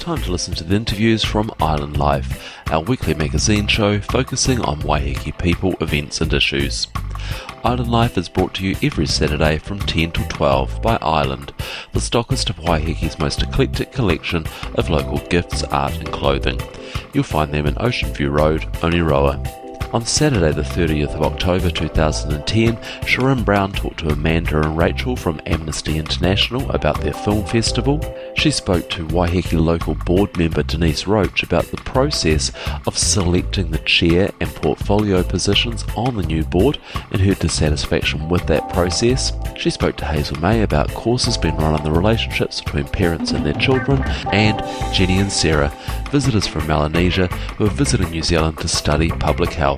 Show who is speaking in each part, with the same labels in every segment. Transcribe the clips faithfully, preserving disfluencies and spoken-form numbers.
Speaker 1: time to listen to the interviews from Island Life, our weekly magazine show focusing on Waiheke people, events and issues. Island Life is brought to you every Saturday from ten till twelve by Island, the stockist of Waiheke's most eclectic collection of local gifts, art and clothing. You'll find them in Ocean View Road, Oneroa. On Saturday the thirtieth of October two thousand ten, Sharon Brown talked to Amanda and Rachel from Amnesty International about their film festival. She spoke to Waiheke local board member Denise Roach about the process of selecting the chair and portfolio positions on the new board and her dissatisfaction with that process. She spoke to Hazel May about courses being run on the relationships between parents and their children, and Jenny and Sarah, visitors from Melanesia who are visiting New Zealand to study public health.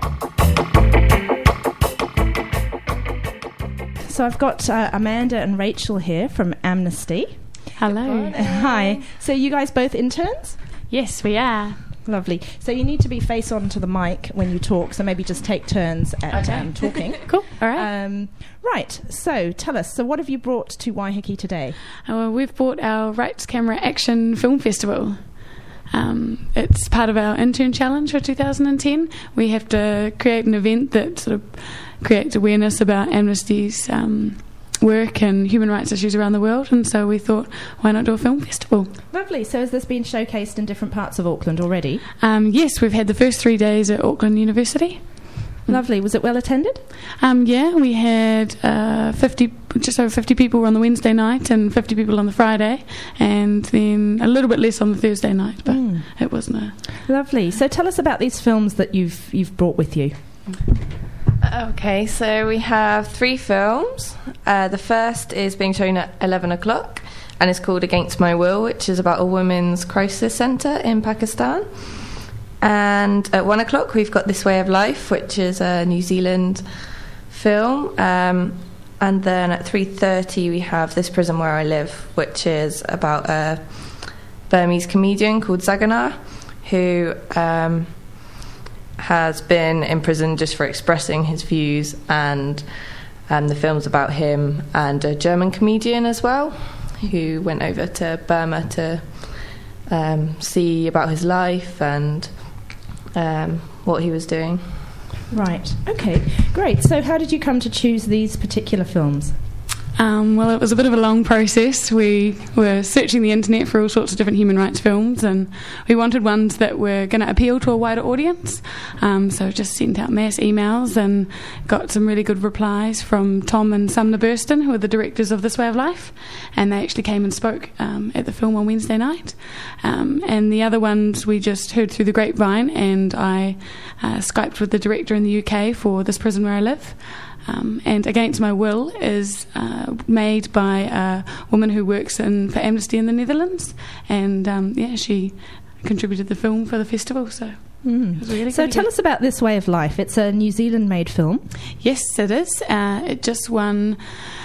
Speaker 2: So I've got uh, Amanda and Rachel here from Amnesty.
Speaker 3: Hello.
Speaker 2: Hi. So you guys both interns?
Speaker 3: Yes, we are.
Speaker 2: Lovely. So you need to be face on to the mic when you talk, so maybe just take turns at
Speaker 3: Okay.
Speaker 2: um, talking.
Speaker 3: Cool. All right.
Speaker 2: Um, right. So tell us, so what have you brought to Waiheke today?
Speaker 3: Uh, well, we've brought our Rights Camera Action Film Festival. Um, it's part of our intern challenge for two thousand ten. We have to create an event that sort of creates awareness about Amnesty's um, work and human rights issues around the world, and so we thought, why not do a film festival?
Speaker 2: Lovely. So has this been showcased in different parts of Auckland already?
Speaker 3: Um, yes, we've had the first three days at Auckland University.
Speaker 2: Lovely. Was it well attended?
Speaker 3: Um, yeah, we had uh, fifty, just over fifty people on the Wednesday night and fifty people on the Friday, and then a little bit less on the Thursday night, but
Speaker 2: Mm.
Speaker 3: it wasn't a...
Speaker 2: Lovely. So tell us about these films that you've you've brought with you.
Speaker 4: Okay, so we have three films. Uh, the first is being shown at eleven o'clock, and it's called Against My Will, which is about a women's crisis centre in Pakistan. And at one o'clock we've got This Way of Life, which is a New Zealand film. Um, and then at three thirty we have This Prison Where I Live, which is about a Burmese comedian called Zaganar, who um, has been in prison just for expressing his views, and um, the film's about him and a German comedian as well, who went over to Burma to um, see about his life and um, what he was doing.
Speaker 2: Right. Okay. Great. So how did you come to choose these particular films?
Speaker 3: Um, well, it was a bit of a long process. We were searching the internet for all sorts of different human rights films, and we wanted ones that were going to appeal to a wider audience. Um, so just sent out mass emails and got some really good replies from Tom and Sumner Burston, who are the directors of This Way of Life, and they actually came and spoke um, at the film on Wednesday night. Um, and the other ones we just heard through the grapevine, and I uh, Skyped with the director in the U K for This Prison Where I Live. Um, and Against My Will is uh, made by a woman who works in for Amnesty in the Netherlands, and um, yeah, she contributed the film for the festival, so
Speaker 2: Mm.
Speaker 3: it was really
Speaker 2: So
Speaker 3: really
Speaker 2: tell
Speaker 3: good.
Speaker 2: us about This Way of Life. It's a New Zealand-made film.
Speaker 3: Yes, it is. Uh, it just won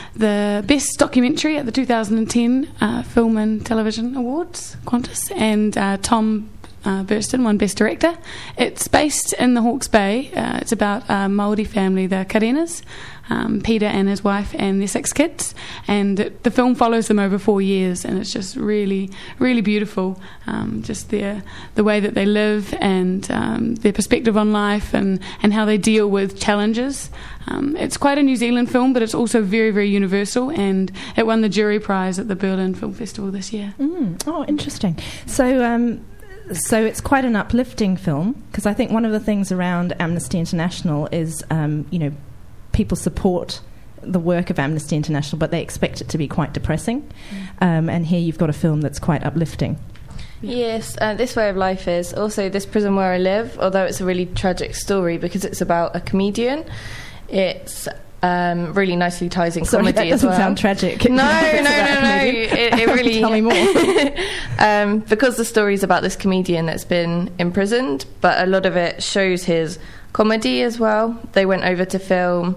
Speaker 3: the Best Documentary at the two thousand ten uh, Film and Television Awards, Qantas, and uh, Tom Uh, Burston won Best Director. It's based in the Hawke's Bay. Uh, it's about a Māori family, the Karenas, um, Peter and his wife and their six kids, and it, the film follows them over four years, and it's just really, really beautiful. Um, just their the way that they live, and um, their perspective on life, and, and how they deal with challenges. Um, it's quite a New Zealand film, but it's also very, very universal, and it won the jury prize at the Berlin Film Festival this year.
Speaker 2: Mm. Oh, interesting. So um So it's quite an uplifting film, because I think one of the things around Amnesty International is, um, you know, people support the work of Amnesty International, but they expect it to be quite depressing. Mm. Um, and here you've got a film that's quite uplifting.
Speaker 4: Yes, uh, This Way of Life is also This Prison Where I Live, although it's a really tragic story because it's about a comedian. It's um, really nicely ties in
Speaker 2: Sorry,
Speaker 4: comedy
Speaker 2: that doesn't
Speaker 4: as well.
Speaker 2: sound tragic.
Speaker 4: No, no, no, no. It, it really.
Speaker 2: Tell me more.
Speaker 4: um, because the story's about this comedian that's been imprisoned, but a lot of it shows his comedy as well. They went over to film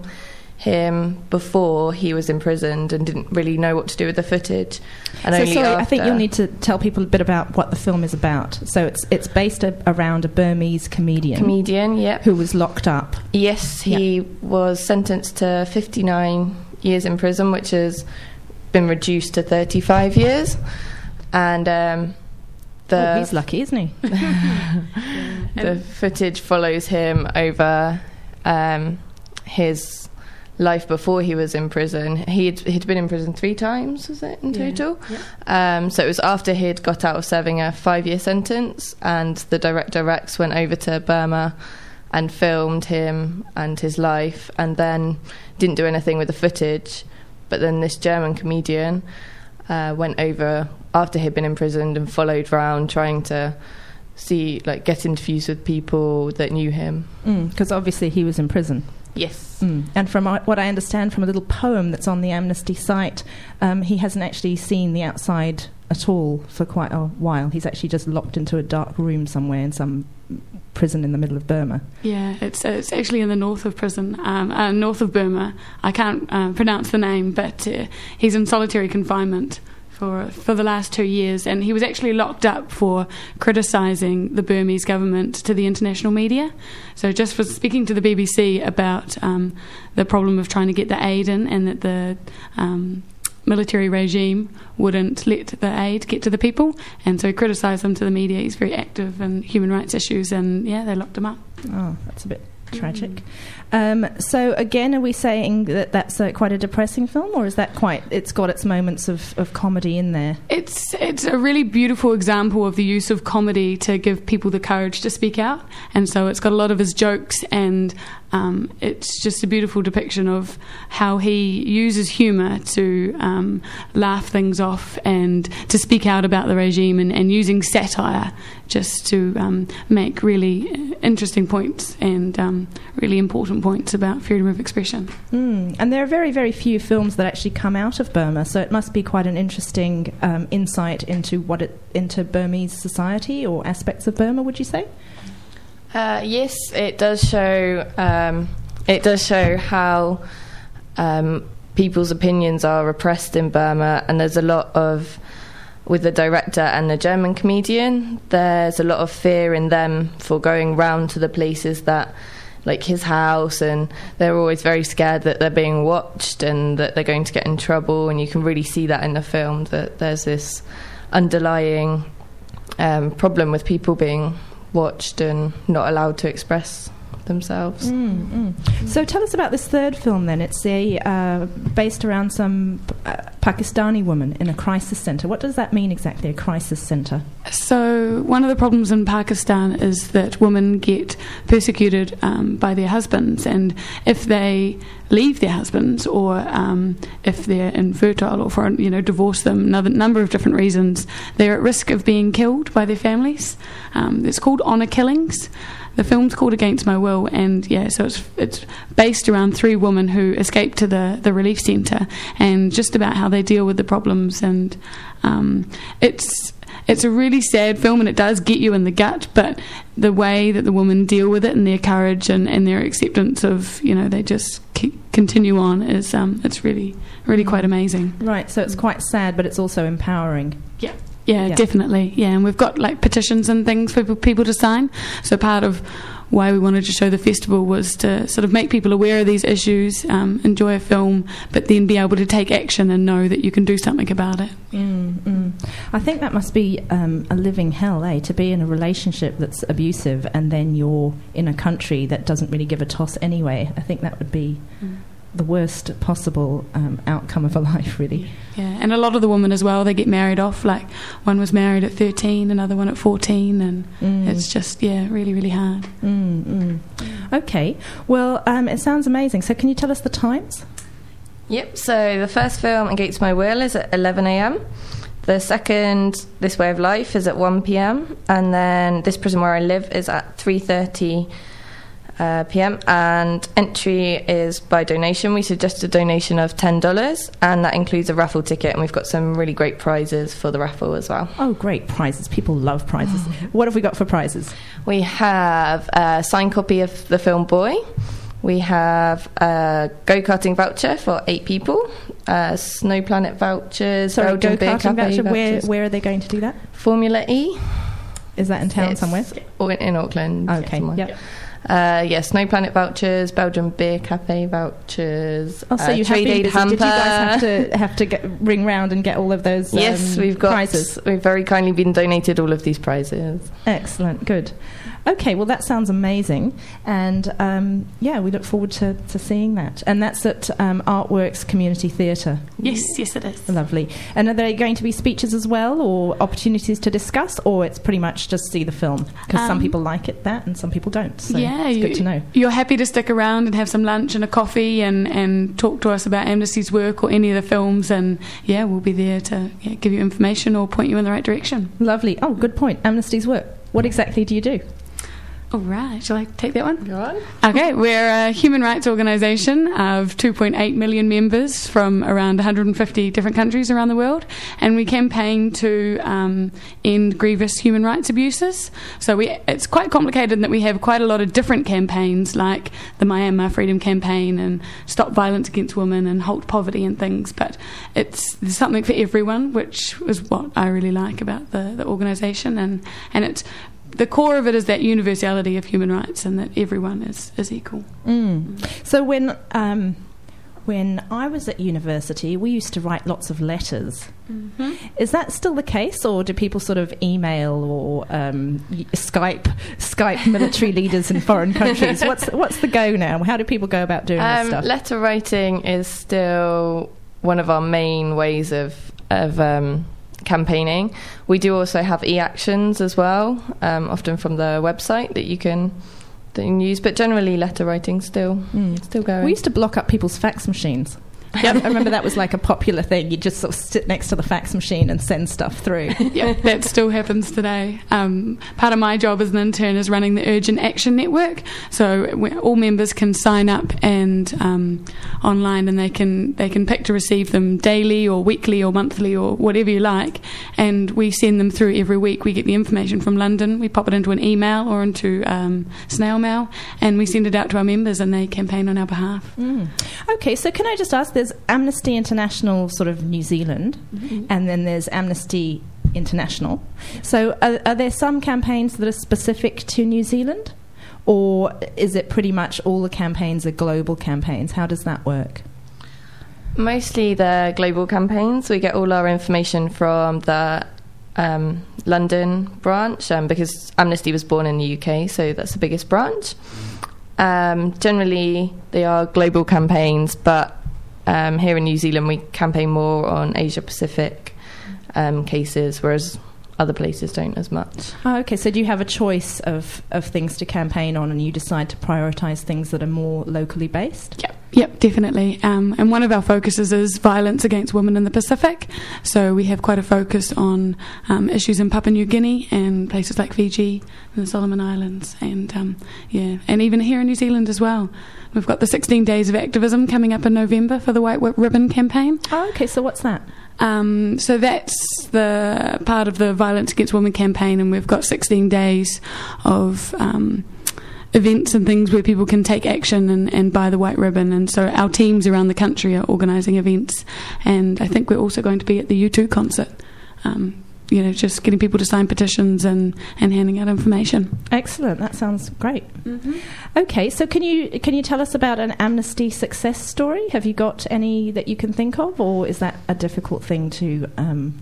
Speaker 4: him before he was imprisoned and didn't really know what to do with the footage. And
Speaker 2: so
Speaker 4: only
Speaker 2: sorry,
Speaker 4: after.
Speaker 2: I think you'll need to tell people a bit about what the film is about. So it's it's based a, around a Burmese comedian.
Speaker 4: Comedian, yep.
Speaker 2: Who was locked up.
Speaker 4: Yes, he
Speaker 2: yeah.
Speaker 4: was sentenced to fifty-nine years in prison, which has been reduced to thirty-five years. And um, the
Speaker 2: oh, he's lucky, isn't he?
Speaker 4: the footage follows him over um, his life before he was in prison. He'd he'd been in prison three times, was it, in total?
Speaker 3: Yeah. Yeah.
Speaker 4: Um, so it was after he'd got out of serving a five-year sentence, and the director Rex went over to Burma and filmed him and his life, and then didn't do anything with the footage. But then this German comedian uh, went over after he'd been imprisoned and followed round trying to see, like, get interviews with people that knew him.
Speaker 2: Because mm, obviously he was in prison.
Speaker 4: Yes.
Speaker 2: Mm. And from what I understand from a little poem that's on the Amnesty site, um, he hasn't actually seen the outside at all for quite a while. He's actually just locked into a dark room somewhere in some prison in the middle of Burma.
Speaker 3: Yeah, it's it's actually in the north of prison, um, uh, north of Burma. I can't uh, pronounce the name, but uh, he's in solitary confinement for for the last two years, and he was actually locked up for criticising the Burmese government to the international media. So just for speaking to the B B C about um, the problem of trying to get the aid in, and that the um, military regime wouldn't let the aid get to the people, and so he criticised them to the media. He's very active in human rights issues, and yeah, they locked him up.
Speaker 2: Oh, that's a bit tragic. Mm. Um, so again, are we saying that that's a, quite a depressing film, or is that quite, it's got its moments of, of comedy in there?
Speaker 3: It's it's a really beautiful example of the use of comedy to give people the courage to speak out, and so it's got a lot of his jokes, and um, it's just a beautiful depiction of how he uses humour to um, laugh things off and to speak out about the regime, and, and using satire just to um, make really interesting points and um, really important points about freedom of expression.
Speaker 2: Mm. And there are very, very few films that actually come out of Burma, so it must be quite an interesting um, insight into what it into Burmese society or aspects of Burma, would you say?
Speaker 4: Uh, yes, it does show. Um, it does show how um, people's opinions are repressed in Burma, and there's a lot of, with the director and the German comedian, there's a lot of fear in them for going round to the places that, like his house, and they're always very scared that they're being watched and that they're going to get in trouble, and you can really see that in the film, that there's this underlying um, problem with people being watched and not allowed to express themselves.
Speaker 2: Mm, mm. So tell us about this third film then. It's a uh, based around some uh, Pakistani woman in a crisis centre. What does that mean exactly, a crisis centre?
Speaker 3: So one of the problems in Pakistan is that women get persecuted um, by their husbands, and if they leave their husbands, or um, if they're infertile, or for you know divorce them, another number of different reasons, they're at risk of being killed by their families. Um, it's called honour killings. The film's called Against My Will, and yeah, so it's it's based around three women who escape to the, the relief centre, and just about how they deal with the problems. And um, it's it's a really sad film, and it does get you in the gut, but the way that the women deal with it, and their courage and, and their acceptance of, you know, they just keep, continue on, is um, it's really, really quite amazing.
Speaker 2: Right, so it's quite sad, but it's also empowering.
Speaker 3: Yeah. Yeah,
Speaker 2: yeah,
Speaker 3: definitely. Yeah, and we've got like petitions and things for people to sign. So part of why we wanted to show the festival was to sort of make people aware of these issues, um, enjoy a film, but then be able to take action and know that you can do something about it.
Speaker 2: Mm, mm. I think that must be um, a living hell, eh? To be in a relationship that's abusive and then you're in a country that doesn't really give a toss anyway. I think that would be mm. the worst possible um, outcome of a life, really.
Speaker 3: Yeah, and a lot of the women as well, they get married off. Like one was married at thirteen, another one at fourteen, and mm. it's just, yeah, really, really hard.
Speaker 2: Mm, mm. Okay, well, um, it sounds amazing. So can you tell us the times?
Speaker 4: Yep, so the first film, Against My Will, is at eleven a.m. The second, This Way of Life, is at one p.m. And then This Prison Where I Live is at three thirty Uh, p m, and entry is by donation. We suggest a donation of ten dollars, and that includes a raffle ticket, and we've got some really great prizes for the raffle as well.
Speaker 2: Oh, great prizes. People love prizes. What have we got for prizes?
Speaker 4: We have a signed copy of the film Boy. We have a go-karting voucher for eight people, uh, Snow Planet vouchers,
Speaker 2: Sorry,
Speaker 4: Belgian Beer
Speaker 2: go-karting
Speaker 4: Cafe
Speaker 2: voucher. Where,
Speaker 4: vouchers.
Speaker 2: where are they going to do that?
Speaker 4: Formula E.
Speaker 2: Is that in town
Speaker 4: It's
Speaker 2: somewhere?
Speaker 4: Or in, in Auckland.
Speaker 2: Okay,
Speaker 4: somewhere.
Speaker 2: yep.
Speaker 4: Uh, yeah, Snow Planet vouchers, Belgian Beer Cafe vouchers.
Speaker 2: Oh, so
Speaker 4: uh,
Speaker 2: you
Speaker 4: Trade
Speaker 2: have
Speaker 4: Aid
Speaker 2: been busy.
Speaker 4: hamper.
Speaker 2: Did you guys have to have to get, ring round and get all of those?
Speaker 4: Yes,
Speaker 2: um,
Speaker 4: we've got.
Speaker 2: prizes.
Speaker 4: We've very kindly been donated all of these prizes.
Speaker 2: Excellent, good. Okay, well that sounds amazing, and um, yeah, we look forward to, to seeing that. And that's at um, Artworks Community Theatre.
Speaker 3: Yes, yes, it is.
Speaker 2: Lovely. And are there going to be speeches as well, or opportunities to discuss, or it's pretty much just see the film? Because
Speaker 3: Um,
Speaker 2: some people like it that, and some people don't. So
Speaker 3: yeah,
Speaker 2: it's
Speaker 3: you,
Speaker 2: good to know.
Speaker 3: You're happy to stick around and have some lunch and a coffee and, and talk to us about Amnesty's work or any of the films, and yeah, we'll be there to yeah, give you information or point you in the right direction.
Speaker 2: Lovely. Oh, good point. Amnesty's work. What exactly do you do?
Speaker 3: All right, shall I take that one?
Speaker 4: Go on.
Speaker 3: Okay, we're a human rights organisation of two point eight million members from around one hundred fifty different countries around the world, and we campaign to um, end grievous human rights abuses. So we, it's quite complicated in that we have quite a lot of different campaigns, like the Myanmar Freedom Campaign and Stop Violence Against Women and Halt Poverty and things, but it's there's something for everyone, which is what I really like about the, the organisation, and, and it's the core of it is that universality of human rights and that everyone is, is equal.
Speaker 2: Mm. So when um, when I was at university, we used to write lots of letters.
Speaker 3: Mm-hmm.
Speaker 2: Is that still the case, or do people sort of email or um, y- Skype Skype military leaders in foreign countries? What's what's the go now? How do people go about doing this
Speaker 4: Um,
Speaker 2: stuff?
Speaker 4: letter writing is still one of our main ways of of um, campaigning. We do also have e-actions as well, um, often from the website that you can that you can use. But generally, letter writing still
Speaker 2: Mm.
Speaker 4: still going.
Speaker 2: We used to block up people's fax machines. I remember that was like a popular thing. You'd just sort of sit next to the fax machine and send stuff through.
Speaker 3: Yeah, that still happens today. Um, part of my job as an intern is running the Urgent Action Network. So we, all members can sign up and um, online, and they can they can pick to receive them daily or weekly or monthly or whatever you like. And we send them through every week. We get the information from London. We pop it into an email or into um, snail mail, and we send it out to our members, and they campaign on our behalf.
Speaker 2: Mm. Okay, so can I just ask, there's Amnesty International sort of New Zealand, mm-hmm. and then there's Amnesty International. So are, are there some campaigns that are specific to New Zealand, or is it pretty much all the campaigns are global campaigns? How does that work?
Speaker 4: Mostly the global campaigns. We get all our information from the um, London branch, um, because Amnesty was born in the U K, so that's the biggest branch. Um, generally, they are global campaigns, but um, here in New Zealand, we campaign more on Asia Pacific um, cases, whereas other places don't as much.
Speaker 2: Oh, okay, so do you have a choice of, of things to campaign on, and you decide to prioritise things that are more locally based?
Speaker 3: Yep, yep, definitely. Um, and one of our focuses is violence against women in the Pacific. So we have quite a focus on um, issues in Papua New Guinea and places like Fiji and the Solomon Islands, and um, yeah, and even here in New Zealand as well. We've got the sixteen days of activism coming up in November for the White Ribbon campaign.
Speaker 2: Oh, okay, so what's that?
Speaker 3: Um, so that's the part of the Violence Against Women campaign, and we've got sixteen days of um, events and things where people can take action and, and buy the white ribbon. And so our teams around the country are organising events, and I think we're also going to be at the U two concert. Um, you know, just getting people to sign petitions and, and handing out information.
Speaker 2: Excellent, that sounds great.
Speaker 3: Mm-hmm.
Speaker 2: Okay, so can you can you tell us about an Amnesty success story? Have you got any that you can think of, or is that a difficult thing to um,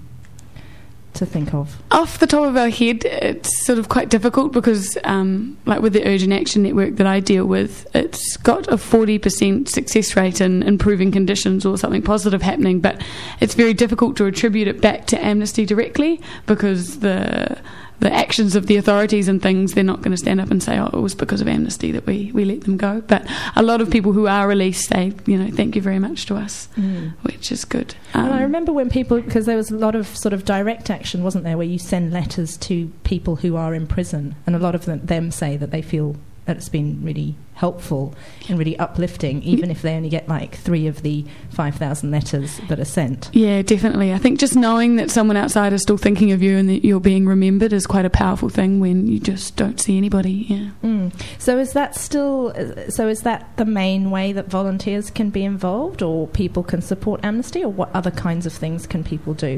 Speaker 2: to think of?
Speaker 3: Off the top of our head, it's sort of quite difficult because, um, like with the Urgent Action Network that I deal with, it's got a forty percent success rate in improving conditions or something positive happening, but it's very difficult to attribute it back to Amnesty directly because the the actions of the authorities and things, they're not going to stand up and say, oh, it was because of Amnesty that we, we let them go. But a lot of people who are released say, you know, thank you very much to us, mm. which is good. Um,
Speaker 2: and I remember when people, because there was a lot of sort of direct action, wasn't there, where you send letters to people who are in prison, and a lot of them, them say that they feel that it's been really helpful and really uplifting, even if they only get like three of the five thousand letters that are sent.
Speaker 3: Yeah, definitely. I think just knowing that someone outside is still thinking of you and that you're being remembered is quite a powerful thing when you just don't see anybody. Yeah.
Speaker 2: Mm. So is that still? So is that the main way that volunteers can be involved, or people can support Amnesty, or what other kinds of things can people do?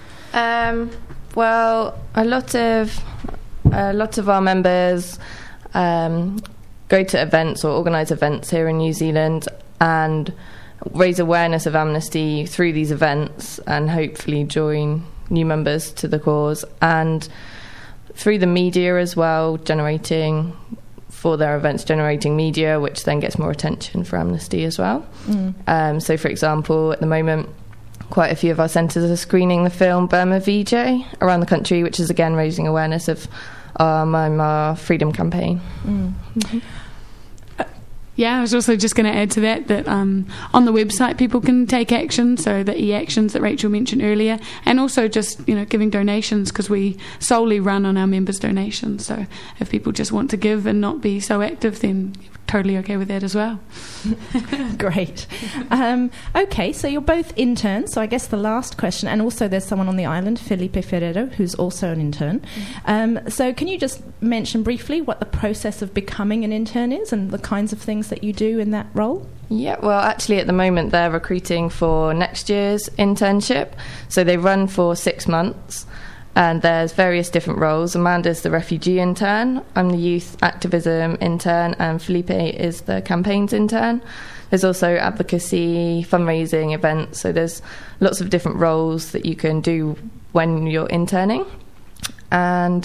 Speaker 4: Um, well, a lot of a lot of our members um, go to events or organise events here in New Zealand and raise awareness of Amnesty through these events and hopefully join new members to the cause, and through the media as well, generating for their events, generating media, which then gets more attention for Amnesty as well. Mm. Um, so, for example, at the moment, quite a few of our centres are screening the film Burma V J around the country, which is again raising awareness of our Myanmar freedom campaign.
Speaker 3: Mm. Mm-hmm. Yeah, I was also just going to add to that that um, on the website people can take action, so the e-actions that Rachel mentioned earlier, and also just, you know, giving donations, because we solely run on our members' donations. So if people just want to give and not be so active, then totally okay with that as well.
Speaker 2: Great. Um, okay, so you're both interns, so I guess the last question, and also there's someone on the island, Felipe Ferreira, who's also an intern. Mm-hmm. Um, so can you just mention briefly what the process of becoming an intern is and the kinds of things that you do in that role?
Speaker 4: Yeah, well, actually at the moment they're recruiting for next year's internship, so they run for six months. And there's various different roles. Amanda's the refugee intern, I'm the youth activism intern, and Felipe is the campaigns intern. There's also advocacy, fundraising, events, so there's lots of different roles that you can do when you're interning. And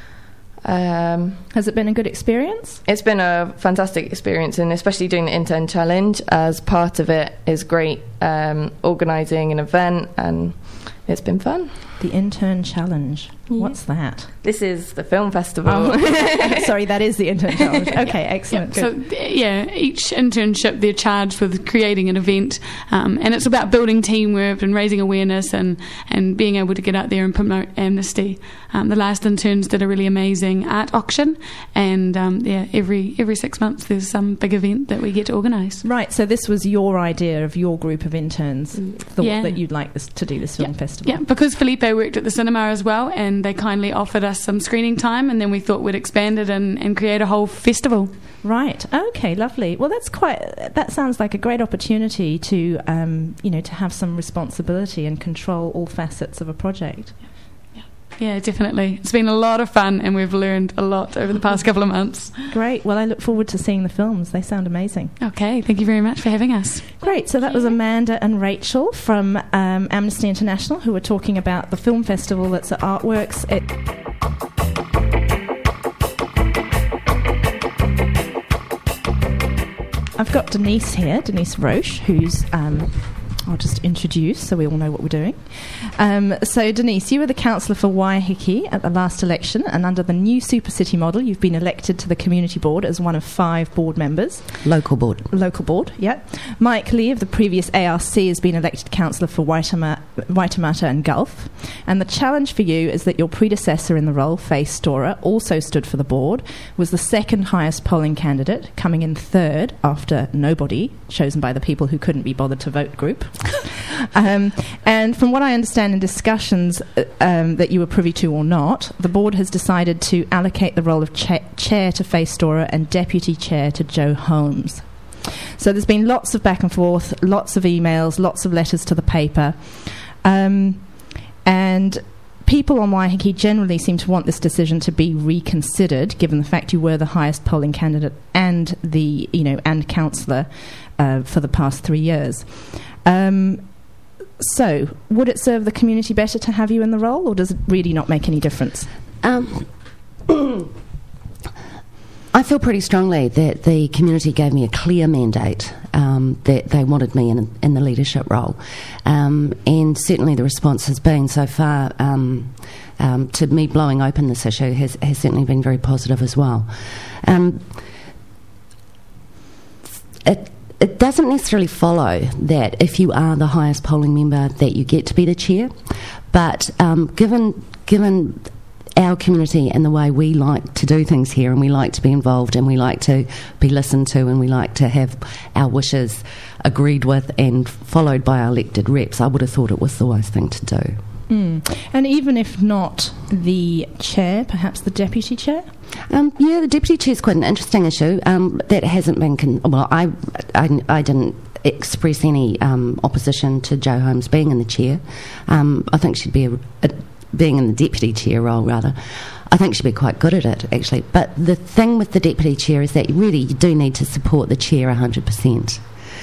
Speaker 4: um,
Speaker 2: has it been a good experience?
Speaker 4: It's been a fantastic experience, and especially doing the intern challenge as part of it is great, um, organising an event, and it's been fun.
Speaker 2: The Intern Challenge. Yeah. What's that?
Speaker 4: This is the film festival.
Speaker 2: Oh. Sorry, that is the Intern Challenge. Okay, excellent.
Speaker 3: Yeah, so, yeah, each internship they're charged with creating an event, um, and it's about building teamwork and raising awareness and, and being able to get out there and promote Amnesty. Um, the last interns did a really amazing art auction, and um, yeah, every every six months there's some big event that we get to organise.
Speaker 2: Right, so this was your idea of your group of interns, thought
Speaker 3: yeah.
Speaker 2: that you'd like this, to do this film
Speaker 3: yeah.
Speaker 2: festival.
Speaker 3: Yeah, because Felipe worked at the cinema as well, and they kindly offered us some screening time, and then we thought we'd expand it and, and create a whole festival.
Speaker 2: Right. Okay. Lovely. Well, that's quite. That sounds like a great opportunity to, um, you know, to have some responsibility and control all facets of a project.
Speaker 3: Yeah, definitely. It's been a lot of fun, and we've learned a lot over the past couple of months.
Speaker 2: Great. Well, I look forward to seeing the films. They sound amazing.
Speaker 3: Okay, thank you very much for having us.
Speaker 2: Great. So that was Amanda and Rachel from um, Amnesty International, who were talking about the film festival that's at Artworks. It I've got Denise here, Denise Roche, who's... Um, I'll just introduce so we all know what we're doing. Um, so, Denise, you were the councillor for Waiheke at the last election, and under the new Super City model, you've been elected to the community board as one of five board members.
Speaker 5: Local board.
Speaker 2: Local board, yeah. Mike Lee of the previous A R C has been elected councillor for Waitemata, Waitemata and Gulf. And the challenge for you is that your predecessor in the role, Faye Storer, also stood for the board, was the second highest polling candidate, coming in third after Nobody, chosen by the people who couldn't be bothered to vote group. um, and from what I understand in discussions uh, um, that you were privy to or not, the board has decided to allocate the role of cha- chair to Faye Storer and deputy chair to Joe Holmes. So there's been lots of back and forth, lots of emails, lots of letters to the paper. Um, and people on Waiheke generally seem to want this decision to be reconsidered, given the fact you were the highest polling candidate and the, you know, and councillor uh, for the past three years. Um, so, would it serve the community better to have you in the role, or does it really not make any difference?
Speaker 5: Um, I feel pretty strongly that the community gave me a clear mandate, um, that they wanted me in, in the leadership role. Um, and certainly the response has been so far um, um, to me blowing open this issue has, has certainly been very positive as well. Um, it, it doesn't necessarily follow that if you are the highest polling member that you get to be the chair, but um, given given our community and the way we like to do things here, and we like to be involved, and we like to be listened to, and we like to have our wishes agreed with and followed by our elected reps, I would have thought it was the wise thing to do.
Speaker 2: Mm. And even if not the chair, perhaps the deputy chair?
Speaker 5: Um, yeah, the deputy chair is quite an interesting issue. Um, that hasn't been... Con- well, I, I, I didn't express any um, opposition to Jo Holmes being in the chair. Um, I think she'd be a, a being in the deputy chair role, rather, I think she'd be quite good at it, actually. But the thing with the deputy chair is that really you do need to support the chair one hundred percent.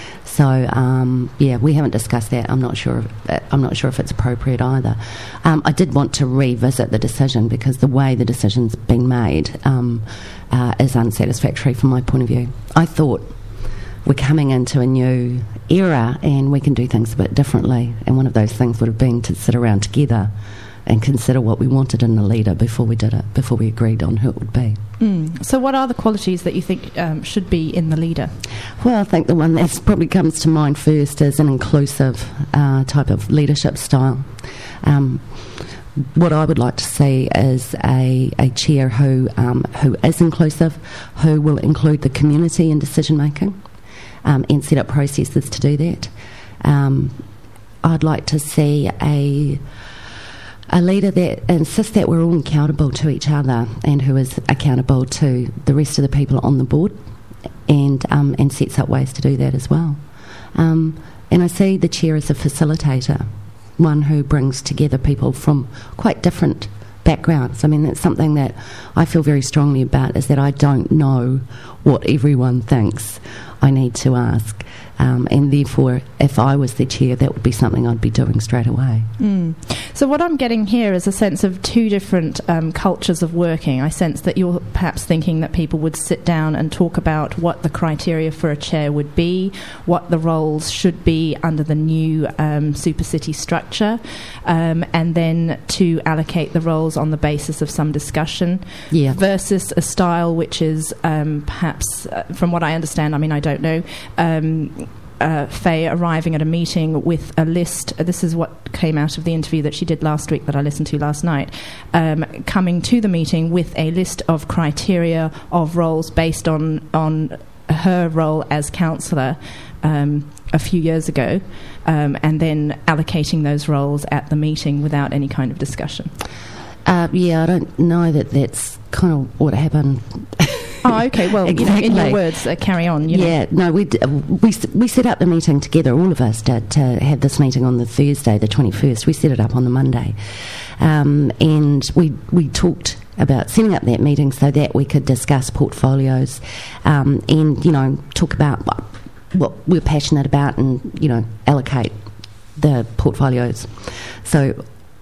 Speaker 5: So um, yeah, we haven't discussed that. I'm not sure. If, I'm not sure if it's appropriate either. Um, I did want to revisit the decision because the way the decision's been made um, uh, is unsatisfactory from my point of view. I thought we're coming into a new era and we can do things a bit differently. And one of those things would have been to sit around together and consider what we wanted in a leader before we did it, before we agreed on who it would be.
Speaker 2: Mm. So what are the qualities that you think um, should be in the leader?
Speaker 5: Well, I think the one that probably comes to mind first is an inclusive uh, type of leadership style. Um, what I would like to see is a, a chair who um, who is inclusive, who will include the community in decision making um, and set up processes to do that. Um, I'd like to see a a leader that insists that we're all accountable to each other and who is accountable to the rest of the people on the board and um, and sets up ways to do that as well. Um, and I see the chair as a facilitator, one who brings together people from quite different backgrounds. I mean, that's something that I feel very strongly about, is that I don't know what everyone thinks. I need to ask. Um, and therefore, if I was the chair, that would be something I'd be doing straight away.
Speaker 2: Mm. So what I'm getting here is a sense of two different um, cultures of working. I sense that you're perhaps thinking that people would sit down and talk about what the criteria for a chair would be, what the roles should be under the new um, Super City structure, um, and then to allocate the roles on the basis of some discussion,
Speaker 5: yeah.
Speaker 2: versus a style which is um, perhaps, uh, from what I understand, I mean, I don't know, um, Uh, Faye arriving at a meeting with a list. Uh, this is what came out of the interview that she did last week that I listened to last night. Um, coming to the meeting with a list of criteria of roles based on on her role as councillor um, a few years ago, um, and then allocating those roles at the meeting without any kind of discussion.
Speaker 5: Uh, yeah, I don't know that that's kind of what happened.
Speaker 2: Oh, okay. Well,
Speaker 5: exactly.
Speaker 2: You know, in your words, uh, carry on. You
Speaker 5: yeah,
Speaker 2: know.
Speaker 5: no, we, d- we we set up the meeting together. All of us did, to have this meeting on the Thursday, the twenty-first. We set it up on the Monday, um, and we we talked about setting up that meeting so that we could discuss portfolios, um, and you know talk about what, what we're passionate about, and you know allocate the portfolios. So.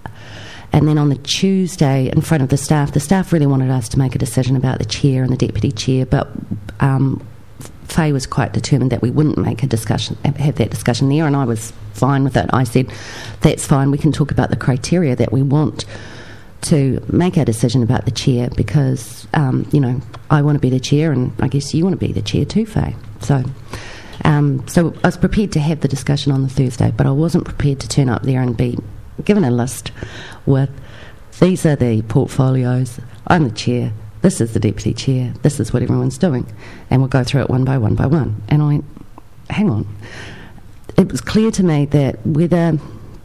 Speaker 5: And then on the Tuesday, in front of the staff, the staff really wanted us to make a decision about the chair and the deputy chair, but um, Faye was quite determined that we wouldn't make a discussion, have that discussion there, and I was fine with it. I said, that's fine, we can talk about the criteria that we want to make our decision about the chair, because, um, you know, I want to be the chair, and I guess you want to be the chair too, Faye. So... Um, so I was prepared to have the discussion on the Thursday, but I wasn't prepared to turn up there and be given a list with, these are the portfolios, I'm the chair, this is the deputy chair, this is what everyone's doing, and we'll go through it one by one by one. And I went, hang on. It was clear to me that whether,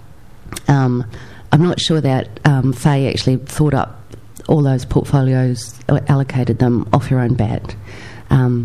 Speaker 5: um, I'm not sure that um, Faye actually thought up all those portfolios, allocated them off her own bat, um,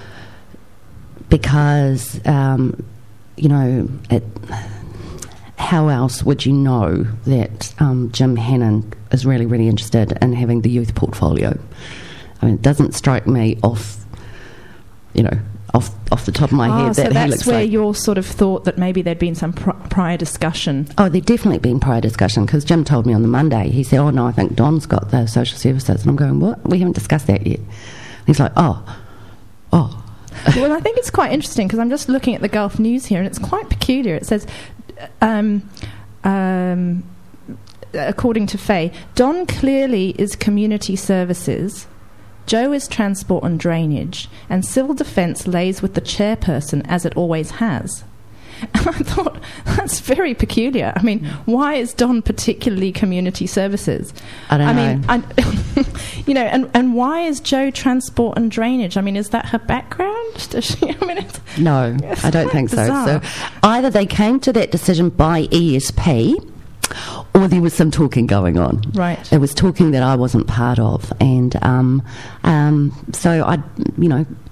Speaker 5: because, um, you know, it... how else would you know that um, Jim Hannon is really, really interested in having the youth portfolio? I mean, it doesn't strike me off, you know, off off the top of my
Speaker 2: oh,
Speaker 5: head
Speaker 2: so
Speaker 5: that he
Speaker 2: that's
Speaker 5: looks
Speaker 2: where
Speaker 5: like...
Speaker 2: you sort of thought that maybe there'd been some pr- prior discussion.
Speaker 5: Oh, there'd definitely been prior discussion, because Jim told me on the Monday, he said, oh, no, I think Don's got the social services. And I'm going, what? We haven't discussed that yet. And he's like, oh, oh.
Speaker 2: Well, I think it's quite interesting, because I'm just looking at the Gulf News here, and it's quite peculiar. It says... Um, um, according to Faye, Don clearly is community services, Joe is transport and drainage, and civil defence lays with the chairperson, as it always has. And I thought, that's very peculiar. I mean, mm. why is Don particularly community services?
Speaker 5: I don't
Speaker 2: I
Speaker 5: know.
Speaker 2: mean, I, you know, and, and why is Joe transport and drainage? I mean, is that her background? Does she, I mean, it's,
Speaker 5: no,
Speaker 2: it's
Speaker 5: I don't think
Speaker 2: bizarre.
Speaker 5: so. So either they came to that decision by E S P, or there was some talking going on.
Speaker 2: Right.
Speaker 5: There was talking that I wasn't part of, and um, um, so I, you know,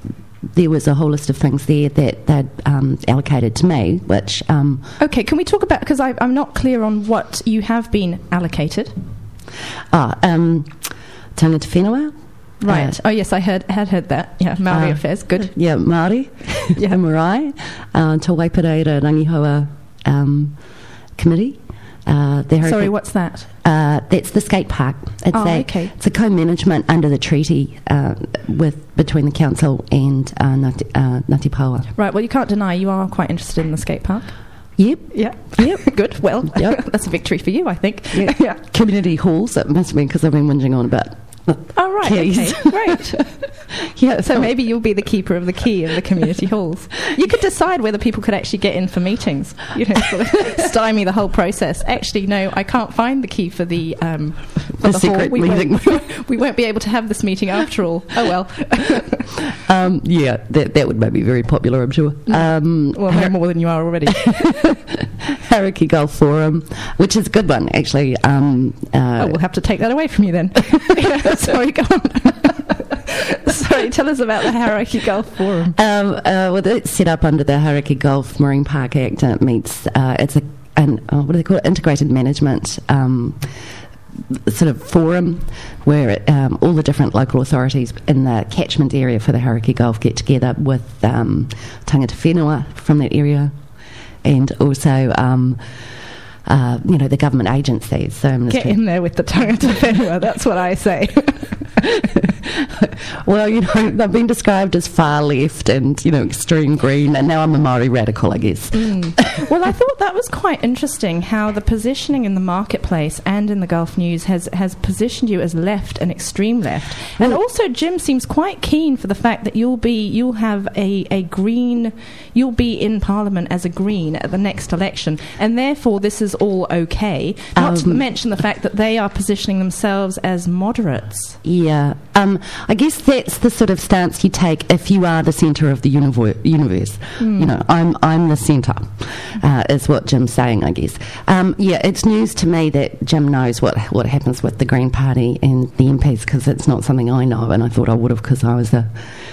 Speaker 5: there was a whole list of things there that they'd um, allocated to me, which... Um,
Speaker 2: okay, can we talk about... Because I'm not clear on what you have been allocated.
Speaker 5: Ah, um, Tangata Whenua.
Speaker 2: Right. Uh, oh, yes, I heard had heard that. Yeah, Māori uh, affairs. Good.
Speaker 5: Yeah, Māori. Yeah, marae. Uh, Te Waipareira Rangihaua um, Committee. Uh,
Speaker 2: Sorry, what's that?
Speaker 5: Uh, that's the skate park. It's
Speaker 2: oh,
Speaker 5: a,
Speaker 2: okay.
Speaker 5: It's a co-management under the treaty uh, with between the council and uh, Ngāti, uh, Ngāti Paoa.
Speaker 2: Right. Well, you can't deny you are quite interested in the skate park.
Speaker 5: Yep.
Speaker 2: Yeah. Yep. Good. Well, yep. That's a victory for you, I think.
Speaker 5: Yeah. Yeah. Community halls. It must have been because I've been whinging on about.
Speaker 2: Oh, right.
Speaker 5: Keys.
Speaker 2: Okay. Great. Yeah. So maybe you'll be the keeper of the key of the community halls. You could decide whether people could actually get in for meetings. You know, sort of stymie the whole process. Actually, no, I can't find the key for the um, for
Speaker 5: the,
Speaker 2: the
Speaker 5: secret
Speaker 2: hall. We
Speaker 5: meeting.
Speaker 2: Won't, we won't be able to have this meeting after all. Oh well.
Speaker 5: um, yeah, that that would make me very popular, I'm sure. Um,
Speaker 2: well, no more than you are already.
Speaker 5: Hauraki Gulf Forum, which is a good one, actually. Um, uh,
Speaker 2: oh, we'll have to take that away from you then. Yeah, sorry, go on. Sorry, tell us about the Hauraki Gulf Forum.
Speaker 5: Um, uh, well, it's set up under the Hauraki Gulf Marine Park Act, and it meets, uh, it's a, an, uh, what do they call it, integrated management um, sort of forum where it, um, all the different local authorities in the catchment area for the Hauraki Gulf get together with um, Tangata Whenua from that area, and also um, uh, you know, the government agencies. So
Speaker 2: Get in there with the Tangata Whenua, that's what I say.
Speaker 5: Well, you know, they've been described as far left and, you know, extreme green, and now I'm a Māori radical, I guess.
Speaker 2: Mm. Well, I thought that was quite interesting how the positioning in the marketplace and in the Gulf News has, has positioned you as left and extreme left. Well, and also Jim seems quite keen for the fact that you'll be you'll have a, a green, you'll be in Parliament as a green at the next election, and therefore this is all okay. Not um, to mention the fact that they are positioning themselves as moderates.
Speaker 5: Yeah. Um, I guess that's the sort of stance you take if you are the centre of the universe. universe. Mm. You know, I'm I'm the centre, uh, is what Jim's saying, I guess. Um, yeah, it's news to me that Jim knows what what happens with the Green Party and the M Ps, because it's not something I know, and I thought I would have because I was a...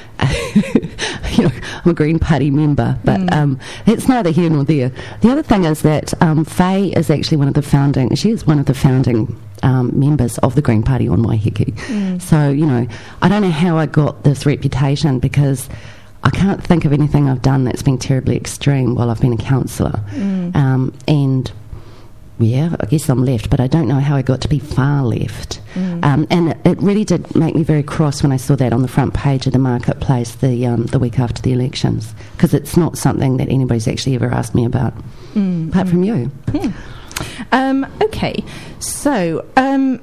Speaker 5: you know, I'm a Green Party member, but mm. um, it's neither here nor there. The other thing is that um, Faye is actually one of the founding, she is one of the founding um, members of the Green Party on Waiheke. Mm. So, you know, I don't know how I got this reputation, because I can't think of anything I've done that's been terribly extreme while I've been a councillor. Mm. Um, and yeah, I guess I'm left, but I don't know how I got to be far left. Mm. Um, and it, it really did make me very cross when I saw that on the front page of the Marketplace the um, the week after the elections, because it's not something that anybody's actually ever asked me about, mm. apart mm. from you.
Speaker 2: Yeah. Um, okay, so um,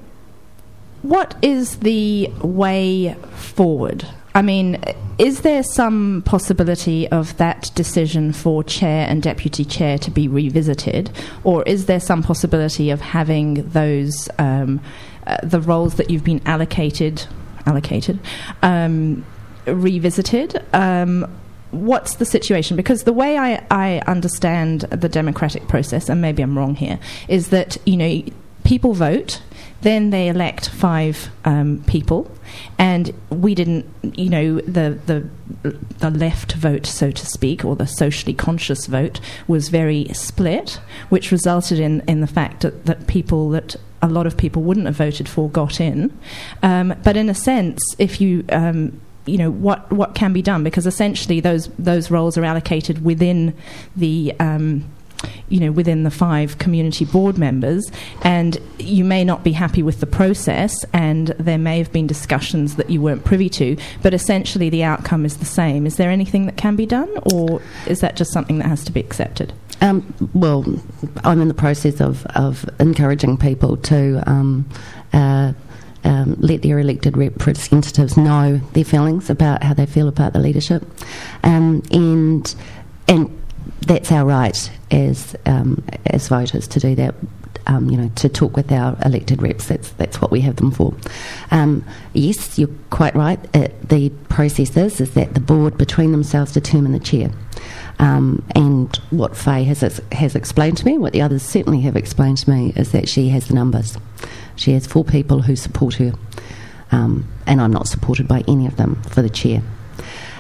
Speaker 2: what is the way forward? I mean, is there some possibility of that decision for chair and deputy chair to be revisited, or is there some possibility of having those um, uh, the roles that you've been allocated allocated um, revisited? Um, what's the situation? Because the way I, I understand the democratic process, and maybe I'm wrong here, is that, you know, people vote, then they elect five um, people, and we didn't, you know, the, the the left vote, so to speak, or the socially conscious vote, was very split, which resulted in, in the fact that, that people that a lot of people wouldn't have voted for got in. Um, but in a sense, if you... Um, you know, what what can be done, because essentially those those roles are allocated within the um, you know, within the five community board members, and you may not be happy with the process, and there may have been discussions that you weren't privy to, but essentially the outcome is the same. Is there anything that can be done, or is that just something that has to be accepted?
Speaker 5: Um, well, I'm in the process of, of encouraging people to um, uh, Um, let their elected representatives know their feelings about how they feel about the leadership, um, and and that's our right as um, as voters to do that. Um, you know, to talk with our elected reps. That's that's what we have them for. Um, yes, you're quite right. It, the process is is that the board between themselves determine the chair. Um, and what Faye has has explained to me, what the others certainly have explained to me, is that she has the numbers. She has four people who support her, um, and I'm not supported by any of them for the chair.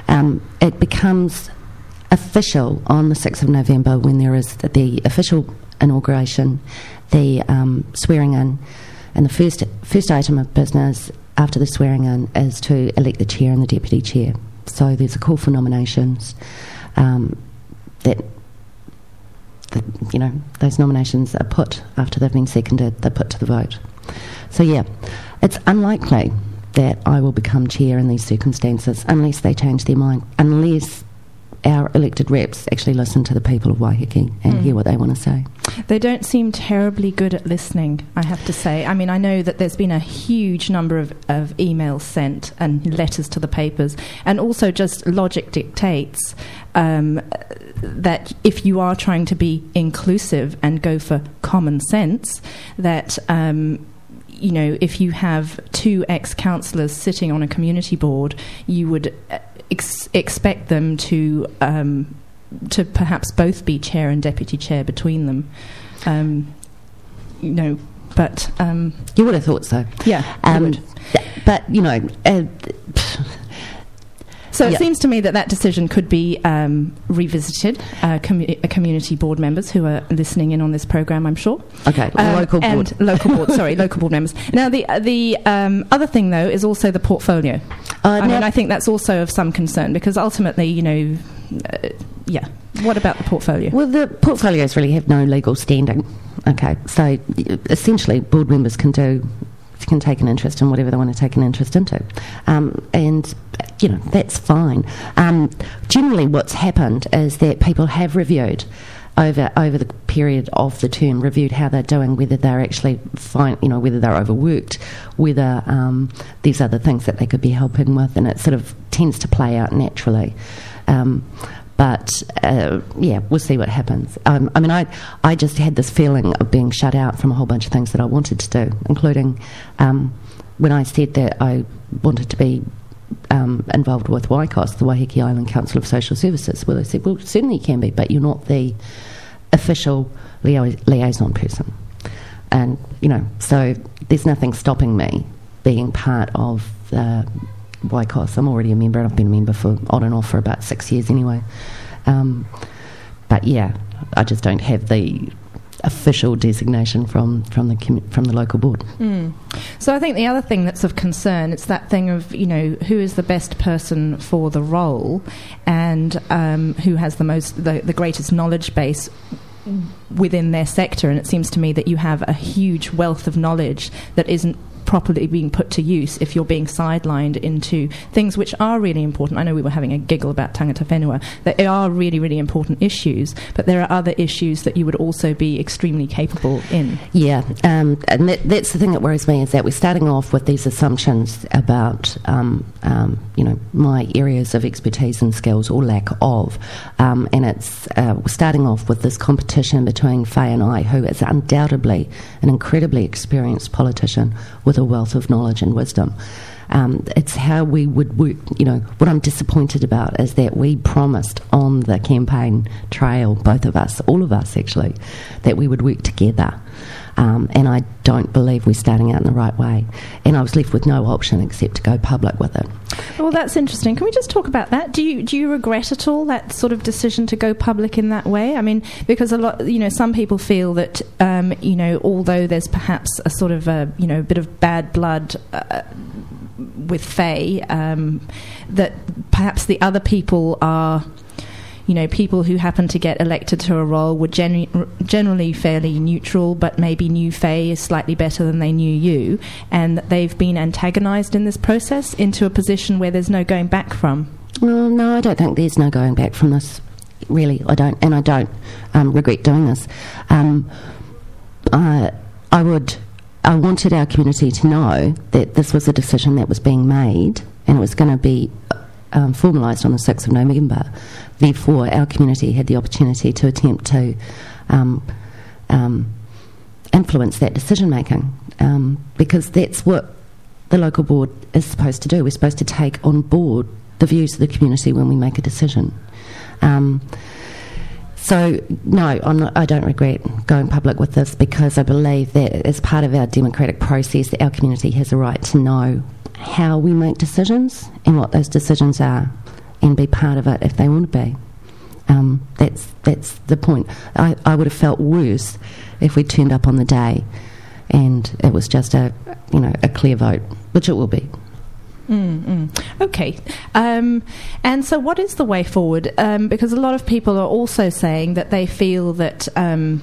Speaker 5: Um, it becomes official on the sixth of November when there is the, the official inauguration, the um, swearing in, and the first first item of business after the swearing in is to elect the chair and the deputy chair. So there's a call for nominations. Um, that, the, you know, those nominations are put after they've been seconded. They're put to the vote. So yeah, it's unlikely that I will become chair in these circumstances unless they change their mind. Unless our elected reps actually listen to the people of Waiheke and mm. hear what they want to say.
Speaker 2: They don't seem terribly good at listening, I have to say. I mean, I know that there's been a huge number of, of emails sent and letters to the papers, and also just logic dictates um, that if you are trying to be inclusive and go for common sense, that... Um, you know, if you have two ex-councillors sitting on a community board, you would ex- expect them to um, to perhaps both be chair and deputy chair between them. Um, you know, but... Um,
Speaker 5: you would have thought so.
Speaker 2: Yeah,
Speaker 5: um,
Speaker 2: would.
Speaker 5: But, you know... Uh,
Speaker 2: So it
Speaker 5: yeah.
Speaker 2: seems to me that that decision could be um, revisited. Uh, commu- uh, community board members who are listening in on this program, I'm sure.
Speaker 5: Okay,
Speaker 2: um,
Speaker 5: local board.
Speaker 2: And local board, sorry, local board members. Now, the uh, the um, other thing, though, is also the portfolio. Uh, I mean, I think that's also of some concern, because ultimately, you know, uh, yeah, what about the portfolio?
Speaker 5: Well, the portfolios really have no legal standing. Okay, so essentially, board members can do... can take an interest in whatever they want to take an interest into. Um, and, you know, that's fine. Um, generally what's happened is that people have reviewed over over the period of the term, reviewed how they're doing, whether they're actually fine, you know, whether they're overworked, whether um, there's other things that they could be helping with, and it sort of tends to play out naturally. Um, But, uh, yeah, we'll see what happens. Um, I mean, I, I just had this feeling of being shut out from a whole bunch of things that I wanted to do, including um, when I said that I wanted to be um, involved with WAICOS, the Waiheke Island Council of Social Services. Well, they said, well, certainly you can be, but you're not the official lia- liaison person. And, you know, so there's nothing stopping me being part of the... WAICOS. I'm already a member, and I've been a member for on and off for about six years anyway. Um, but yeah, I just don't have the official designation from from the commu- from the local board.
Speaker 2: Mm. So I think the other thing that's of concern, it's that thing of, you know, who is the best person for the role, and um, who has the most the, the greatest knowledge base within their sector. And it seems to me that you have a huge wealth of knowledge that isn't properly being put to use if you're being sidelined into things which are really important. I know we were having a giggle about tangata whenua. They are really, really important issues, but there are other issues that you would also be extremely capable in.
Speaker 5: Yeah, um, and that, that's the thing that worries me, is that we're starting off with these assumptions about, um, um, you know, my areas of expertise and skills, or lack of, um, and it's uh, starting off with this competition between Faye and I, who is undoubtedly an incredibly experienced politician with a wealth of knowledge and wisdom. Um, it's how we would work. You know, what I'm disappointed about is that we promised on the campaign trail, both of us, all of us actually, that we would work together. Um, and I don't believe we're starting out in the right way. And I was left with no option except to go public with it.
Speaker 2: Well, that's interesting. Can we just talk about that? Do you do you regret at all that sort of decision to go public in that way? I mean, because a lot, you know, some people feel that, um, you know, although there's perhaps a sort of a, you know, bit of bad blood uh, with Faye, um, that perhaps the other people are, you know, people who happen to get elected to a role were genu- generally fairly neutral, but maybe knew Faye is slightly better than they knew you, and that they've been antagonised in this process into a position where there's no going back from.
Speaker 5: Well, no, I don't think there's no going back from this. Really, I don't, and I don't um, regret doing this. Um, I, I would, I wanted our community to know that this was a decision that was being made, and it was going to be Um, formalised on the sixth of November. Therefore, our community had the opportunity to attempt to um, um, influence that decision making, um, because that's what the local board is supposed to do. We're supposed to take on board the views of the community when we make a decision. Um, so, no, I'm not, I don't regret going public with this, because I believe that as part of our democratic process, that our community has a right to know how we make decisions and what those decisions are, and be part of it if they want to be. Um, that's that's the point. I, I would have felt worse if we turned up on the day and it was just a you know a clear vote, which it will be.
Speaker 2: Mm-mm. Okay. Um, and so what is the way forward? Um, because a lot of people are also saying that they feel that um,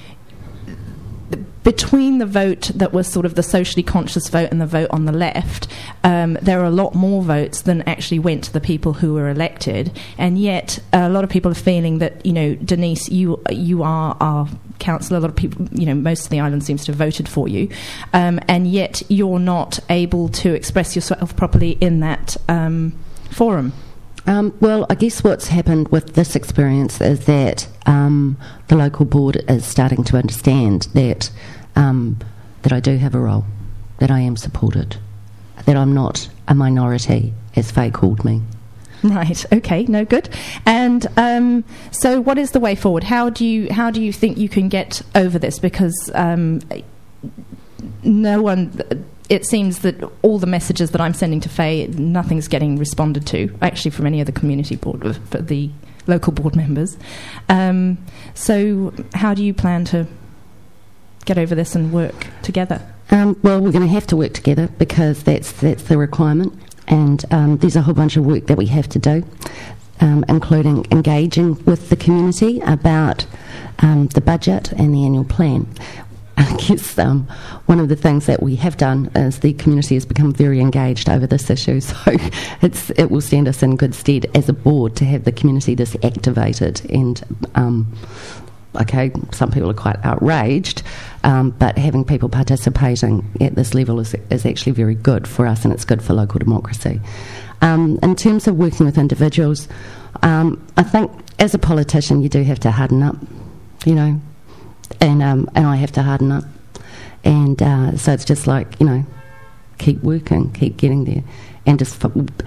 Speaker 2: between the vote that was sort of the socially conscious vote and the vote on the left, um, there are a lot more votes than actually went to the people who were elected. And yet a lot of people are feeling that, you know, Denise, you you are our councillor. A lot of people, you know, most of the island seems to have voted for you. Um, and yet you're not able to express yourself properly in that um, forum.
Speaker 5: Um, well, I guess what's happened with this experience is that um, the local board is starting to understand that um, that I do have a role, that I am supported, that I'm not a minority, as Faye called me.
Speaker 2: Right. Okay. No good. And um, so, what is the way forward? How do you how do you think you can get over this? Because um, no one. It seems that all the messages that I'm sending to Faye, nothing's getting responded to, actually, from any of the community board, for the local board members. Um, so how do you plan to get over this and work together?
Speaker 5: Um, well, we're going to have to work together because that's that's the requirement, and um, there's a whole bunch of work that we have to do, um, including engaging with the community about um, the budget and the annual plan. I guess um, one of the things that we have done is the community has become very engaged over this issue, so it's, it will stand us in good stead as a board to have the community this activated. And um, okay, some people are quite outraged, um, but having people participating at this level is, is actually very good for us, and it's good for local democracy. Um, in terms of working with individuals, um, I think as a politician you do have to harden up, you know. And um, and I have to harden up, and uh, so it's just like, you know, keep working, keep getting there, and just,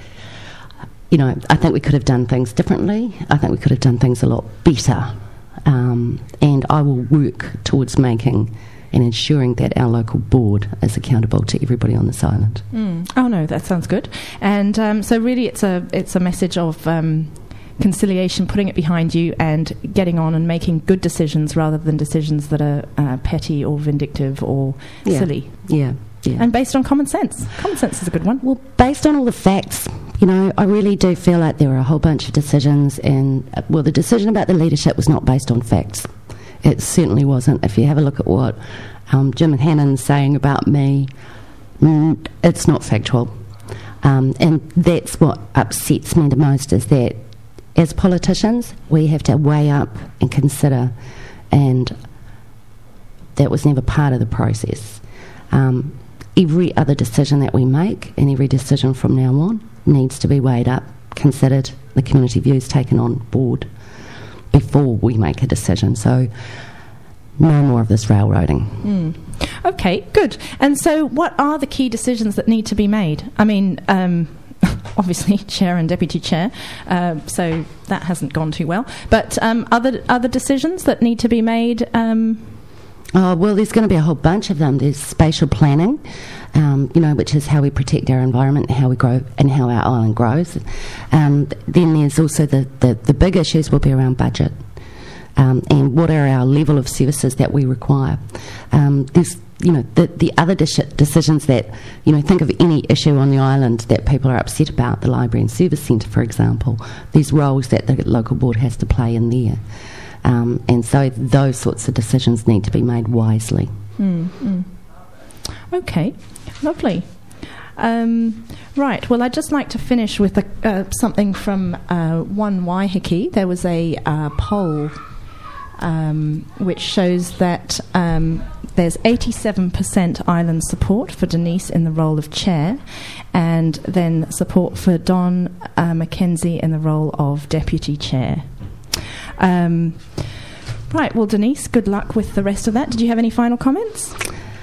Speaker 5: you know, I think we could have done things differently. I think we could have done things a lot better, um, and I will work towards making and ensuring that our local board is accountable to everybody on this island.
Speaker 2: Mm. Oh no, that sounds good. And um, so really, it's a it's a message of Um, conciliation, putting it behind you and getting on and making good decisions rather than decisions that are uh, petty or vindictive or
Speaker 5: yeah.
Speaker 2: silly.
Speaker 5: Yeah, yeah.
Speaker 2: And based on common sense. Common sense is a good one.
Speaker 5: Well, based on all the facts, you know, I really do feel like there were a whole bunch of decisions, and, uh, well, the decision about the leadership was not based on facts. It certainly wasn't. If you have a look at what um, Jim Hannon's saying about me, mm, it's not factual. Um, and that's what upsets me the most, is that as politicians, we have to weigh up and consider, and that was never part of the process. Um, every other decision that we make, and every decision from now on, needs to be weighed up, considered, the community views taken on board before we make a decision. So no more of this railroading.
Speaker 2: Mm. Okay, good. And so what are the key decisions that need to be made? I mean, um, obviously chair and deputy chair, uh, so that hasn't gone too well. But um, other other decisions that need to be made? Um
Speaker 5: Oh, well, there's going to be a whole bunch of them. There's spatial planning, um, you know, which is how we protect our environment, how we grow, and how our island grows. Um, then there's also the, the, the big issues will be around budget, um, and what are our level of services that we require. Um, there's, you know, the, the other de- decisions that, you know, think of any issue on the island that people are upset about, the library and service centre, for example. There's roles that the local board has to play in there. Um, and so those sorts of decisions need to be made wisely.
Speaker 2: Mm, mm. Okay, lovely. Um, right, well, I'd just like to finish with a, uh, something from uh, One Waiheke. There was a uh, poll um, which shows that um, there's eighty-seven percent island support for Denise in the role of chair, and then support for Don uh, Mackenzie in the role of deputy chair. Um, right, well, Denise, good luck with the rest of that. Did you have any final comments?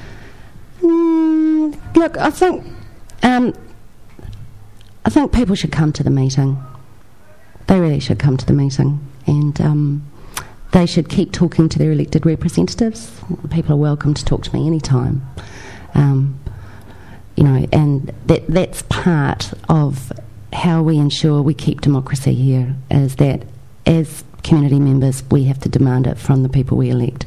Speaker 5: Mm, look, I think um, I think people should come to the meeting. They really should come to the meeting, and um, they should keep talking to their elected representatives. People are welcome to talk to me anytime. Um, you know, and that that's part of how we ensure we keep democracy here is that as community members we have to demand it from the people we elect.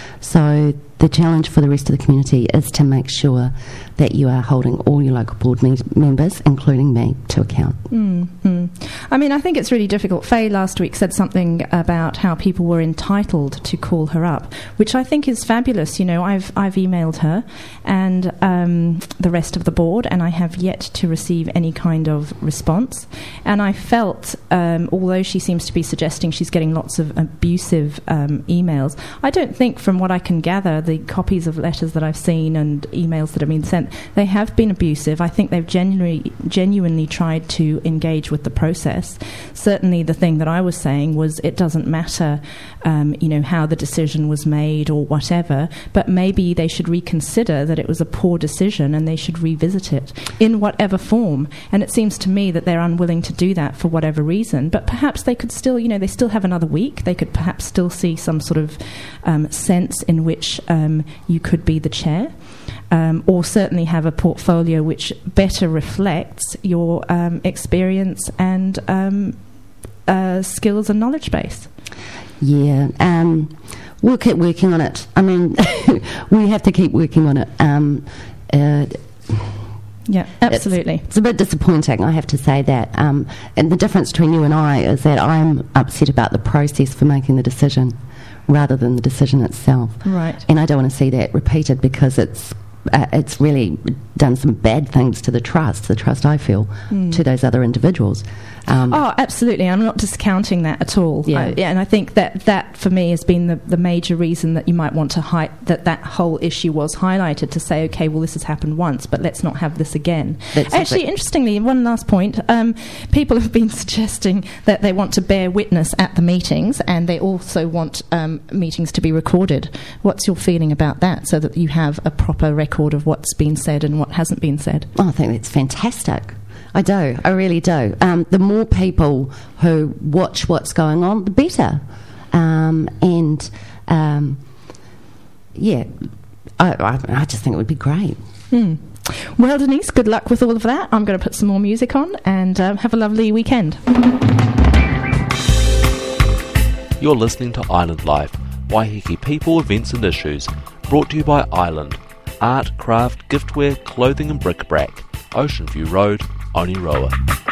Speaker 5: So the challenge for the rest of the community is to make sure that you are holding all your local board me- members, including me, to account.
Speaker 2: Mm-hmm. I mean, I think it's really difficult. Faye last week said something about how people were entitled to call her up, which I think is fabulous. You know, I've I've emailed her and um, the rest of the board, and I have yet to receive any kind of response. And I felt, um, although she seems to be suggesting she's getting lots of abusive um, emails, I don't think, from what I can gather, the copies of letters that I've seen and emails that have been sent, they have been abusive. I think they've genuinely, genuinely tried to engage with the process. Certainly the thing that I was saying was it doesn't matter, um, you know, how the decision was made or whatever, but maybe they should reconsider that it was a poor decision and they should revisit it in whatever form. And it seems to me that they're unwilling to do that for whatever reason. But perhaps they could still, you know, they still have another week. They could perhaps still see some sort of um, sense in which um, you could be the chair. Um, or certainly have a portfolio which better reflects your um, experience and um, uh, skills and knowledge base.
Speaker 5: Yeah, um, we'll keep working on it. I mean, we have to keep working on it. Um, uh,
Speaker 2: yeah, absolutely.
Speaker 5: It's, it's a bit disappointing, I have to say that. Um, and the difference between you and I is that I'm upset about the process for making the decision rather than the decision itself.
Speaker 2: Right.
Speaker 5: And I don't want to see that repeated because it's Uh, it's really done some bad things to the trust, the trust I feel, mm. to those other individuals. Um,
Speaker 2: oh, absolutely. I'm not discounting that at all.
Speaker 5: Yeah.
Speaker 2: I, yeah, and I think that that, for me, has been the, the major reason that you might want to hi- that that whole issue was highlighted, to say, okay, well, this has happened once, but let's not have this again.
Speaker 5: That's
Speaker 2: Actually,
Speaker 5: it.
Speaker 2: Interestingly, one last point. Um, people have been suggesting that they want to bear witness at the meetings, and they also want um, meetings to be recorded. What's your feeling about that, so that you have a proper record of what's been said and what hasn't been said?
Speaker 5: Oh, I think that's fantastic. I do. I really do. Um, the more people who watch what's going on, the better. Um, and, um, yeah, I, I, I just think it would be great.
Speaker 2: Hmm. Well, Denise, good luck with all of that. I'm going to put some more music on and uh, have a lovely weekend.
Speaker 1: You're listening to Island Life, Waiheke people, events and issues, brought to you by Island. Art, craft, giftware, clothing and bric-a-brac. Ocean View Road, Oniroa.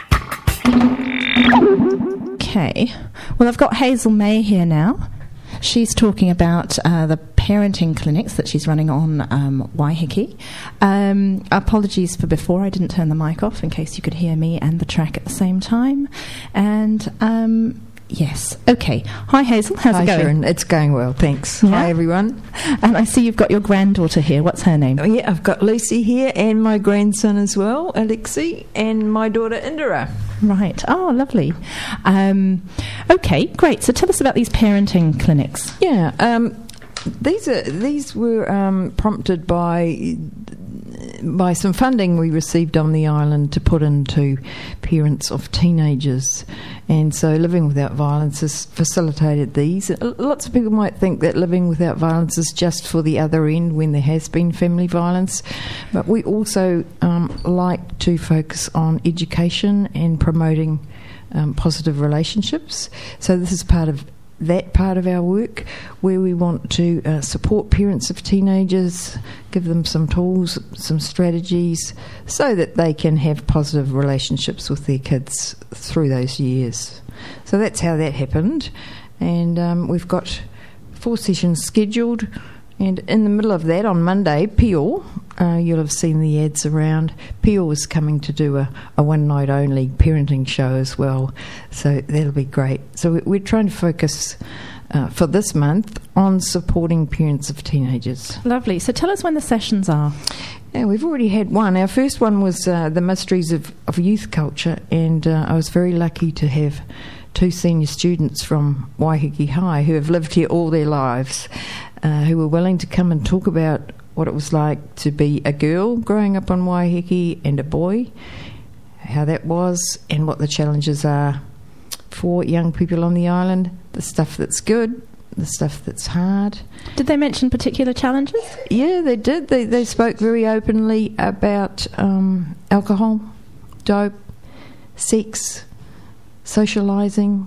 Speaker 2: Okay. Well, I've got Hazel May here now. She's talking about uh, the parenting clinics that she's running on um, Waiheke. Um, apologies for before, I didn't turn the mic off in case you could hear me and the track at the same time. And... Um, Yes. Okay. Hi, Hazel. How's
Speaker 6: Hi,
Speaker 2: it going?
Speaker 6: Sharon. It's going well, thanks.
Speaker 2: Yeah?
Speaker 6: Hi, everyone.
Speaker 2: And I see you've got your granddaughter here. What's her name?
Speaker 6: Oh, yeah, I've got Lucy here and my grandson as well, Alexi, and my daughter Indira.
Speaker 2: Right. Oh, lovely. Um, okay, great. So tell us about these parenting clinics.
Speaker 6: Yeah. Um, these are these were um, prompted by by some funding we received on the island to put into parents of teenagers. And so Living Without Violence has facilitated these. Lots of people might think that Living Without Violence is just for the other end when there has been family violence, but we also um, like to focus on education and promoting um, positive relationships. So this is part of that part of our work, where we want to uh, support parents of teenagers, give them some tools, some strategies, so that they can have positive relationships with their kids through those years. So that's how that happened. And um, we've got four sessions scheduled. And in the middle of that, on Monday, Peel, uh, you'll have seen the ads around, Peel is coming to do a, a one-night-only parenting show as well. So that'll be great. So we're trying to focus uh, for this month on supporting parents of teenagers.
Speaker 2: Lovely. So tell us when the sessions are.
Speaker 6: Yeah, we've already had one. Our first one was uh, The Mysteries of, of Youth Culture, and uh, I was very lucky to have two senior students from Waiheke High who have lived here all their lives, uh, who were willing to come and talk about what it was like to be a girl growing up on Waiheke and a boy, how that was, and what the challenges are for young people on the island, the stuff that's good, the stuff that's hard.
Speaker 2: Did they mention particular challenges?
Speaker 6: Yeah, they did. They, they spoke very openly about um, alcohol, dope, sex, socialising,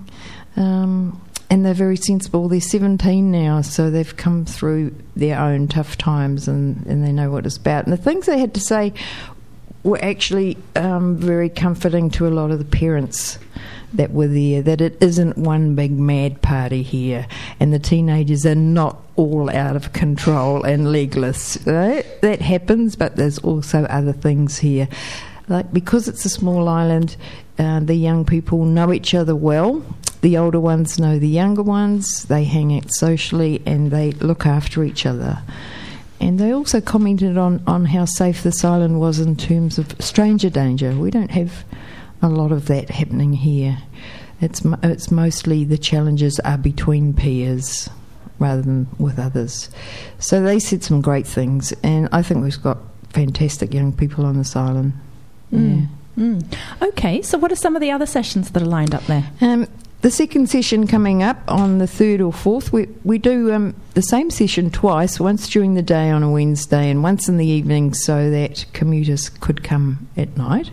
Speaker 6: um, and they're very sensible. They're seventeen now, so they've come through their own tough times and, and they know what it's about. And the things they had to say were actually um, very comforting to a lot of the parents that were there, that it isn't one big mad party here and the teenagers are not all out of control and legless. Right? That happens, but there's also other things here. Like, because it's a small island, uh, the young people know each other well. The older ones know the younger ones. They hang out socially and they look after each other. And they also commented on, on how safe this island was in terms of stranger danger. We don't have a lot of that happening here. It's it's mostly the challenges are between peers rather than with others. So they said some great things, and I think we've got fantastic young people on this island.
Speaker 2: Mm. Yeah. Mm. Okay, so what are some of the other sessions that are lined up there?
Speaker 6: Um, the second session coming up on the third or fourth, we we do um, the same session twice, once during the day on a Wednesday and once in the evening so that commuters could come at night.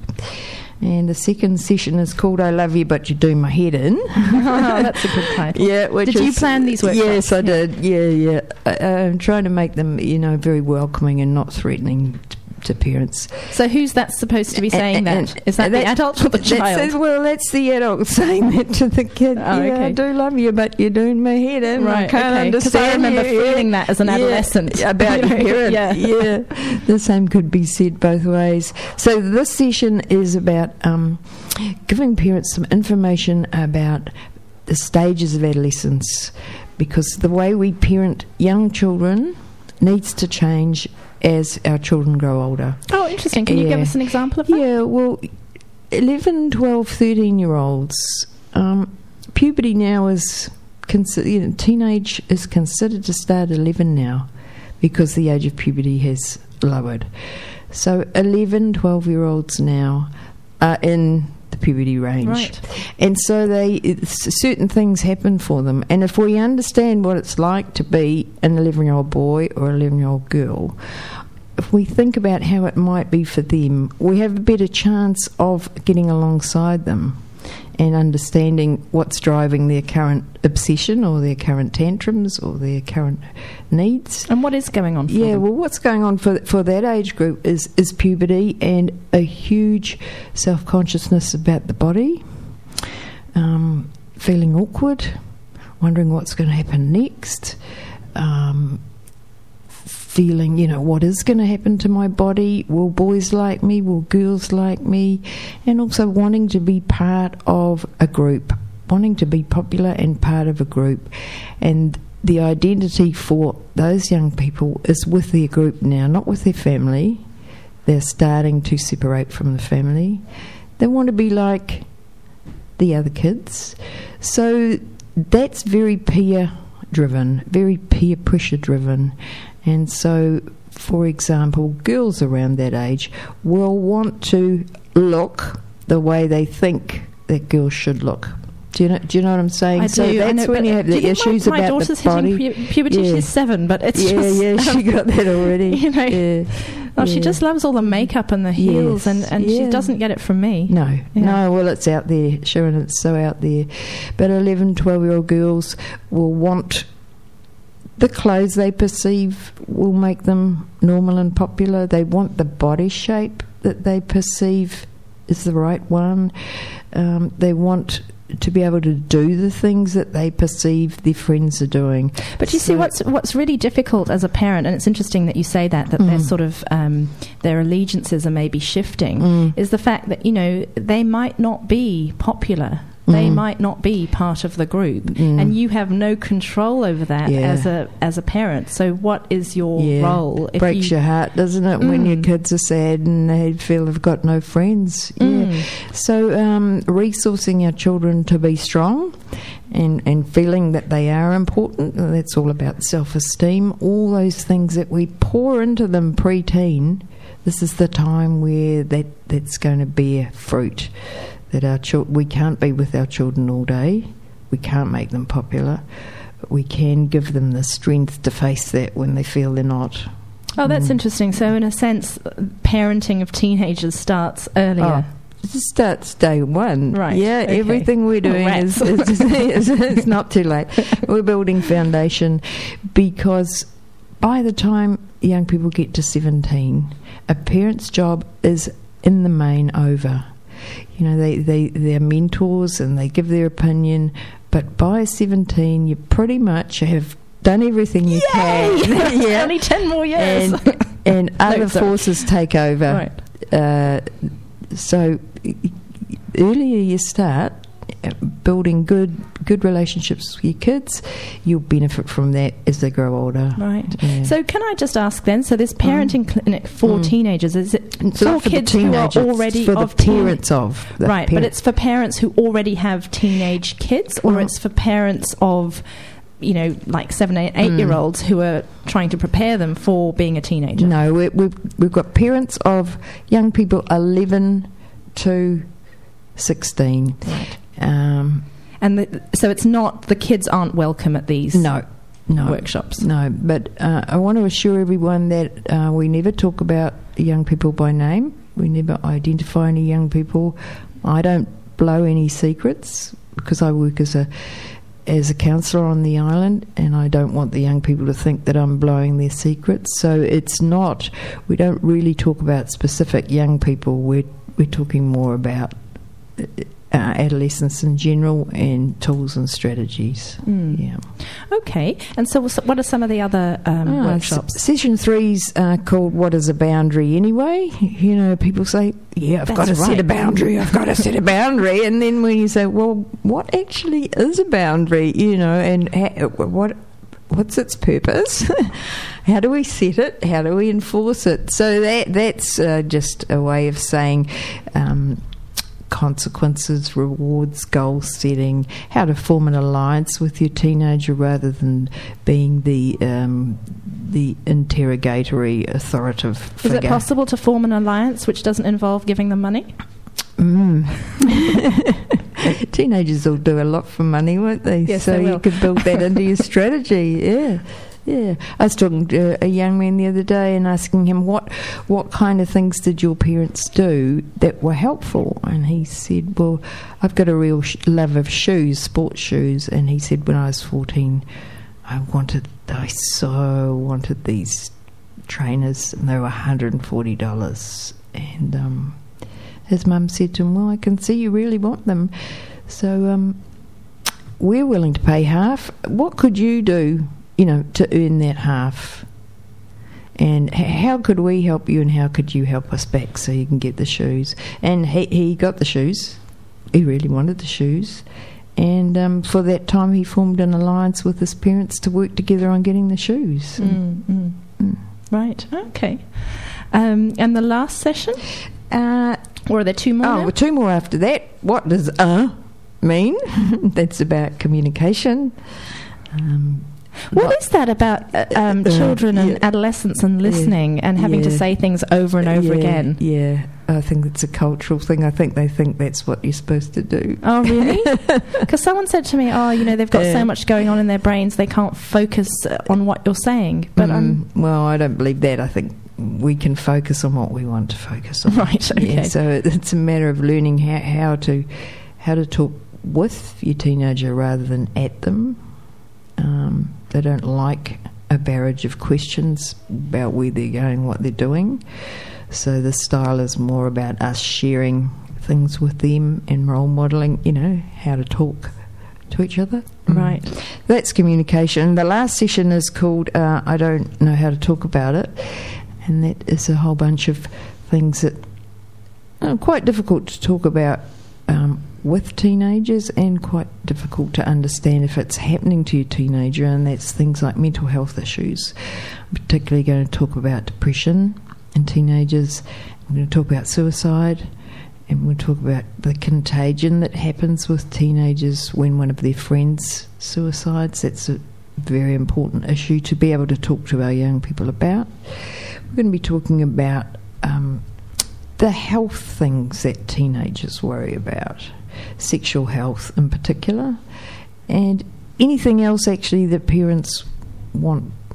Speaker 6: And the second session is called I Love You But You Do My Head In.
Speaker 2: Oh, that's a good title.
Speaker 6: Yeah, which
Speaker 2: did
Speaker 6: is,
Speaker 2: you plan these workshops?
Speaker 6: Yes, I did. Yeah, yeah. I, I'm trying to make them, you know, very welcoming and not threatening t- to parents.
Speaker 2: So who's that supposed to be saying
Speaker 6: and,
Speaker 2: that? Is that, that the adult or the child?
Speaker 6: That's, well, that's the adult saying that to the kid.
Speaker 2: Oh,
Speaker 6: yeah,
Speaker 2: okay.
Speaker 6: I do love you, but you're doing my head in.
Speaker 2: Right,
Speaker 6: I can't
Speaker 2: okay.
Speaker 6: understand.
Speaker 2: Because I remember
Speaker 6: you.
Speaker 2: feeling that as an
Speaker 6: yeah,
Speaker 2: adolescent.
Speaker 6: About your parent.
Speaker 2: Yeah.
Speaker 6: yeah. The same could be said both ways. So this session is about um, giving parents some information about the stages of adolescence, because the way we parent young children needs to change as our children grow older.
Speaker 2: Oh, interesting. Can
Speaker 6: yeah.
Speaker 2: you give us an example of that?
Speaker 6: Yeah, well, eleven, twelve, thirteen-year-olds, um, puberty now is, consi- you know, teenage is considered to start at eleven now because the age of puberty has lowered. So eleven, twelve-year-olds now are in the puberty range.
Speaker 2: Right.
Speaker 6: And so they certain things happen for them. And if we understand what it's like to be an eleven-year-old boy or eleven-year-old girl, if we think about how it might be for them, we have a better chance of getting alongside them and understanding what's driving their current obsession or their current tantrums or their current needs.
Speaker 2: And what is going on for
Speaker 6: Yeah,
Speaker 2: them?
Speaker 6: well, what's going on for for that age group is, is puberty and a huge self-consciousness about the body, um, feeling awkward, wondering what's going to happen next, um, feeling, you know, what is going to happen to my body? Will boys like me? Will girls like me? And also wanting to be part of a group, wanting to be popular and part of a group. And the identity for those young people is with their group now, not with their family. They're starting to separate from the family. They want to be like the other kids. So that's very peer driven, very peer pressure driven. And so, for example, girls around that age will want to look the way they think that girls should look. Do you know? Do you know what I'm saying?
Speaker 2: I
Speaker 6: so
Speaker 2: do.
Speaker 6: that's
Speaker 2: I know,
Speaker 6: when you have the issues
Speaker 2: my, my
Speaker 6: about
Speaker 2: daughter's
Speaker 6: the body.
Speaker 2: hitting pu- puberty.
Speaker 6: Yeah.
Speaker 2: She's seven, but it's
Speaker 6: yeah,
Speaker 2: just
Speaker 6: yeah, she got that already.
Speaker 2: You know,
Speaker 6: yeah.
Speaker 2: oh, she
Speaker 6: yeah.
Speaker 2: just loves all the makeup and the heels,
Speaker 6: Yes,
Speaker 2: and, and
Speaker 6: yeah.
Speaker 2: she doesn't get it from me.
Speaker 6: No,
Speaker 2: Yeah.
Speaker 6: no, well, it's out there, Sharon, it's so out there. But eleven, twelve-year-old girls will want the clothes they perceive will make them normal and popular. They want the body shape that they perceive is the right one. Um, they want to be able to do the things that they perceive their friends are doing.
Speaker 2: But you
Speaker 6: So-
Speaker 2: see, what's what's really difficult as a parent, and it's interesting that you say that that
Speaker 6: Mm.
Speaker 2: their sort of um, their allegiances are maybe shifting,
Speaker 6: Mm.
Speaker 2: is the fact that, you know, they might not be popular. They
Speaker 6: Mm.
Speaker 2: might not be part of the group,
Speaker 6: Mm.
Speaker 2: and you have no control over that
Speaker 6: Yeah.
Speaker 2: as a as a parent. So, what is your
Speaker 6: Yeah.
Speaker 2: role? If
Speaker 6: Breaks
Speaker 2: you,
Speaker 6: your heart, doesn't it, when
Speaker 2: Mm.
Speaker 6: your kids are sad and they feel they've got no friends?
Speaker 2: Mm.
Speaker 6: Yeah. So um, resourcing our children to be strong and, and feeling that they are important, and that's all about self-esteem, all those things that we pour into them pre-teen, this is the time where that, that's going to bear fruit. That our chil- we can't be with our children all day, we can't make them popular, but we can give them the strength to face that when they feel they're not.
Speaker 2: Oh, that's
Speaker 6: Mm.
Speaker 2: interesting. So, in a sense, parenting of teenagers starts earlier.
Speaker 6: Oh, starts day one.
Speaker 2: Right.
Speaker 6: Yeah,
Speaker 2: okay.
Speaker 6: everything we're doing
Speaker 2: Oh,
Speaker 6: is, is, is, is not too late. We're building foundation because by the time young people get to seventeen, a parent's job is in the main over. You know, they, they, they're mentors and they give their opinion, but by seventeen, you pretty much have done everything you
Speaker 2: Yay!
Speaker 6: can. Yeah.
Speaker 2: Only ten more years.
Speaker 6: And, and other
Speaker 2: No, sorry.
Speaker 6: forces take over.
Speaker 2: Right.
Speaker 6: Uh, so earlier you start building good good relationships with your kids, you'll benefit from that as they grow older.
Speaker 2: Right.
Speaker 6: Yeah.
Speaker 2: So can I just ask then, so this parenting
Speaker 6: Mm.
Speaker 2: clinic for
Speaker 6: Mm.
Speaker 2: teenagers, is it
Speaker 6: It's
Speaker 2: for
Speaker 6: not for
Speaker 2: kids
Speaker 6: the
Speaker 2: who are
Speaker 6: teenagers,
Speaker 2: already
Speaker 6: it's for
Speaker 2: of
Speaker 6: the
Speaker 2: teen-
Speaker 6: parents of the
Speaker 2: right, but
Speaker 6: parent-
Speaker 2: it's for parents who already have teenage kids, or
Speaker 6: Well-
Speaker 2: it's for parents of, you know, like seven, eight, eight year olds who are trying to prepare them for being a teenager?
Speaker 6: No, we, we've we've got parents of young people eleven to sixteen.
Speaker 2: Right.
Speaker 6: Um,
Speaker 2: And the, so it's not, the kids aren't welcome at these
Speaker 6: no, no
Speaker 2: workshops.
Speaker 6: No, but uh, I want to assure everyone that uh, we never talk about young people by name. We never identify any young people. I don't blow any secrets because I work as a as a counsellor on the island, and I don't want the young people to think that I'm blowing their secrets. So it's not. We don't really talk about specific young people. We're we're talking more about Uh, Uh, adolescents in general and tools and strategies.
Speaker 2: Mm.
Speaker 6: Yeah.
Speaker 2: Okay. And so what's- what are some of the other um,
Speaker 6: Ah,
Speaker 2: workshops?
Speaker 6: s- session three's uh, called "What is a Boundary Anyway?" You know, people say, "Yeah, I've
Speaker 2: That's
Speaker 6: got to set a
Speaker 2: right.
Speaker 6: boundary. I've got to set a boundary." And then when you say, "Well, what actually is a boundary?" You know, and ha- what what's its purpose? How do we set it? How do we enforce it? So that that's uh, just a way of saying. Um, consequences, rewards, goal setting, how to form an alliance with your teenager rather than being the um, the interrogatory, authoritative figure.
Speaker 2: Is it possible to form an alliance which doesn't involve giving them money?
Speaker 6: Mm. Teenagers will do a lot for money, won't they?
Speaker 2: Yes,
Speaker 6: so
Speaker 2: they will.
Speaker 6: you could build that into your strategy. Yeah. Yeah, I was talking to a young man the other day and asking him what what kind of things did your parents do that were helpful, and he said, "Well, I've got a real sh- love of shoes, sports shoes." And he said, "When I was fourteen, I wanted, I so wanted these trainers, and they were one hundred and forty dollars." And um, his mum said to him, "Well, I can see you really want them, so um, we're willing to pay half. What could you do, you know, to earn that half? And h- how could we help you, and how could you help us back so you can get the shoes?" And he, he got the shoes. He really wanted the shoes. And um, for that time, he formed an alliance with his parents to work together on getting the shoes.
Speaker 2: Mm, mm.
Speaker 6: Mm.
Speaker 2: Right, okay. Um, and the last session?
Speaker 6: Uh,
Speaker 2: Or are there two more
Speaker 6: oh,
Speaker 2: now?
Speaker 6: well, two more after that. What does uh mean? That's about communication. Um,
Speaker 2: What
Speaker 6: What-
Speaker 2: is that about uh, um,
Speaker 6: Uh,
Speaker 2: children and
Speaker 6: yeah.
Speaker 2: adolescents and listening and having to
Speaker 6: Yeah.
Speaker 2: say things over and over
Speaker 6: yeah,
Speaker 2: again?
Speaker 6: Yeah, I think it's a cultural thing. I think they think that's what you're supposed to do.
Speaker 2: Oh, really? Because someone said to me, oh, you know, they've got
Speaker 6: Yeah.
Speaker 2: so much going on in their brains, they can't focus uh, on what you're saying. But I'm...
Speaker 6: Mm, well, I don't believe that. I think we can focus on what we want to focus on.
Speaker 2: Right, okay.
Speaker 6: Yeah, so it's a matter of learning how, how to how to talk with your teenager rather than at them. Um, they don't like a barrage of questions about where they're going, what they're doing. So the style is more about us sharing things with them and role modelling, you know, how to talk to each other.
Speaker 2: Right.
Speaker 6: Mm. That's communication. The last session is called uh, I Don't Know How to Talk About It. And that is a whole bunch of things that are quite difficult to talk about um, with teenagers, and quite difficult to understand if it's happening to your teenager, and that's things like mental health issues. I'm particularly going to talk about depression in teenagers. I'm going to talk about suicide, and we'll talk about the contagion that happens with teenagers when one of their friends suicides. That's a very important issue to be able to talk to our young people about. We're going to be talking about um, the health things that teenagers worry about, sexual health in particular, and anything else actually that parents want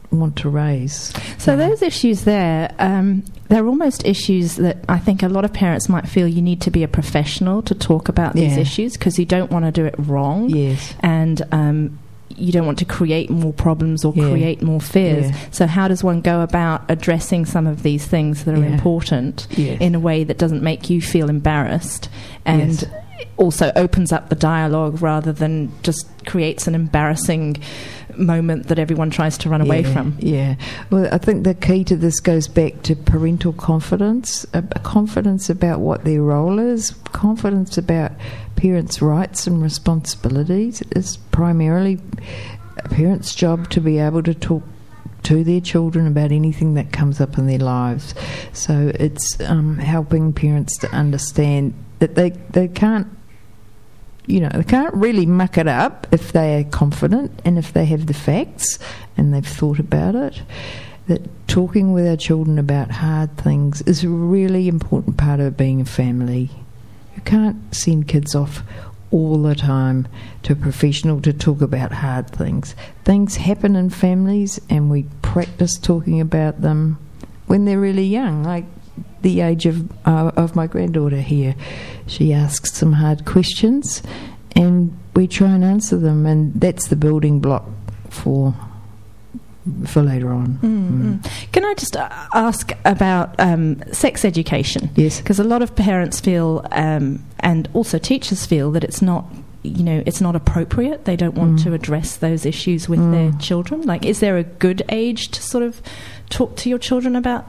Speaker 6: want to raise.
Speaker 2: So those issues there, um, they're almost issues that I think a lot of parents might feel you need to be a professional to talk about these
Speaker 6: Yeah.
Speaker 2: issues, because you don't want to do it wrong.
Speaker 6: Yes.
Speaker 2: And um, you don't want to create more problems or
Speaker 6: Yeah.
Speaker 2: create more fears.
Speaker 6: Yeah.
Speaker 2: So how does one go about addressing some of these things that are
Speaker 6: Yeah.
Speaker 2: important
Speaker 6: Yes.
Speaker 2: in a way that doesn't make you feel embarrassed and
Speaker 6: Yes.
Speaker 2: also opens up the dialogue rather than just creates an embarrassing moment that everyone tries to run away
Speaker 6: Yeah,
Speaker 2: from?
Speaker 6: Yeah. Well, I think the key to this goes back to parental confidence, a, a confidence about what their role is, confidence about parents' rights and responsibilities. It's primarily a parent's job to be able to talk to their children about anything that comes up in their lives. So it's um, helping parents to understand that they, they can't You know, they can't really muck it up if they are confident and if they have the facts and they've thought about it. That talking with our children about hard things is a really important part of being a family. You can't send kids off all the time to a professional to talk about hard things. Things happen in families and we practice talking about them when they're really young, like the age of uh, of my granddaughter here. She asks some hard questions and we try and answer them, and that's the building block for for later on.
Speaker 2: Mm-hmm.
Speaker 6: Mm.
Speaker 2: Can I just uh, ask about um, sex education?
Speaker 6: Yes.
Speaker 2: Because a lot of parents feel, um, and also teachers feel, that it's not, you know, it's not appropriate. They don't want
Speaker 6: Mm.
Speaker 2: to address those issues with
Speaker 6: Mm.
Speaker 2: their children. Like, is there a good age to sort of talk to your children about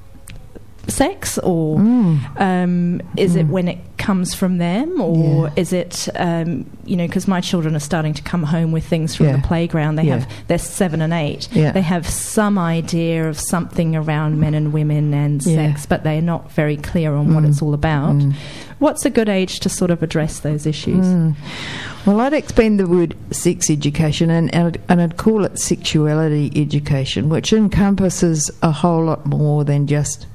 Speaker 2: sex, or
Speaker 6: Mm.
Speaker 2: um, is it
Speaker 6: Mm.
Speaker 2: when it comes from them, or
Speaker 6: Yeah.
Speaker 2: is it, um, you know, because my children are starting to come home with things from
Speaker 6: Yeah.
Speaker 2: the playground. They
Speaker 6: Yeah.
Speaker 2: have, they're seven and eight.
Speaker 6: Yeah.
Speaker 2: They have some idea of something around men and women and
Speaker 6: Yeah.
Speaker 2: sex, but they're not very clear on what
Speaker 6: Mm.
Speaker 2: it's all about.
Speaker 6: Mm.
Speaker 2: What's a good age to sort of address those issues?
Speaker 6: Mm. Well, I'd expand the word sex education and, and, I'd, and I'd call it sexuality education, which encompasses a whole lot more than just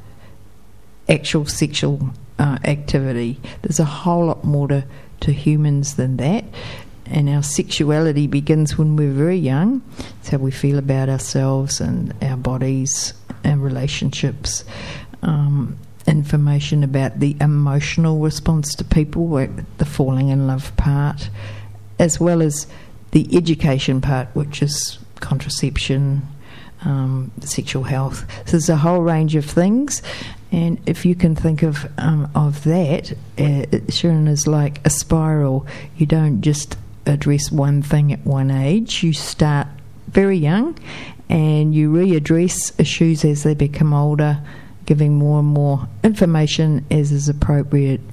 Speaker 6: actual sexual uh, activity. There's a whole lot more to, to humans than that. And our sexuality begins when we're very young. It's how we feel about ourselves and our bodies and relationships. Um, information about the emotional response to people, the falling in love part, as well as the education part, which is contraception, um, sexual health. So there's a whole range of things, and if you can think of um, of that, uh, Sharon, is like a spiral. You don't just address one thing at one age. You start very young, and you readdress issues as they become older, giving more and more information as is appropriate.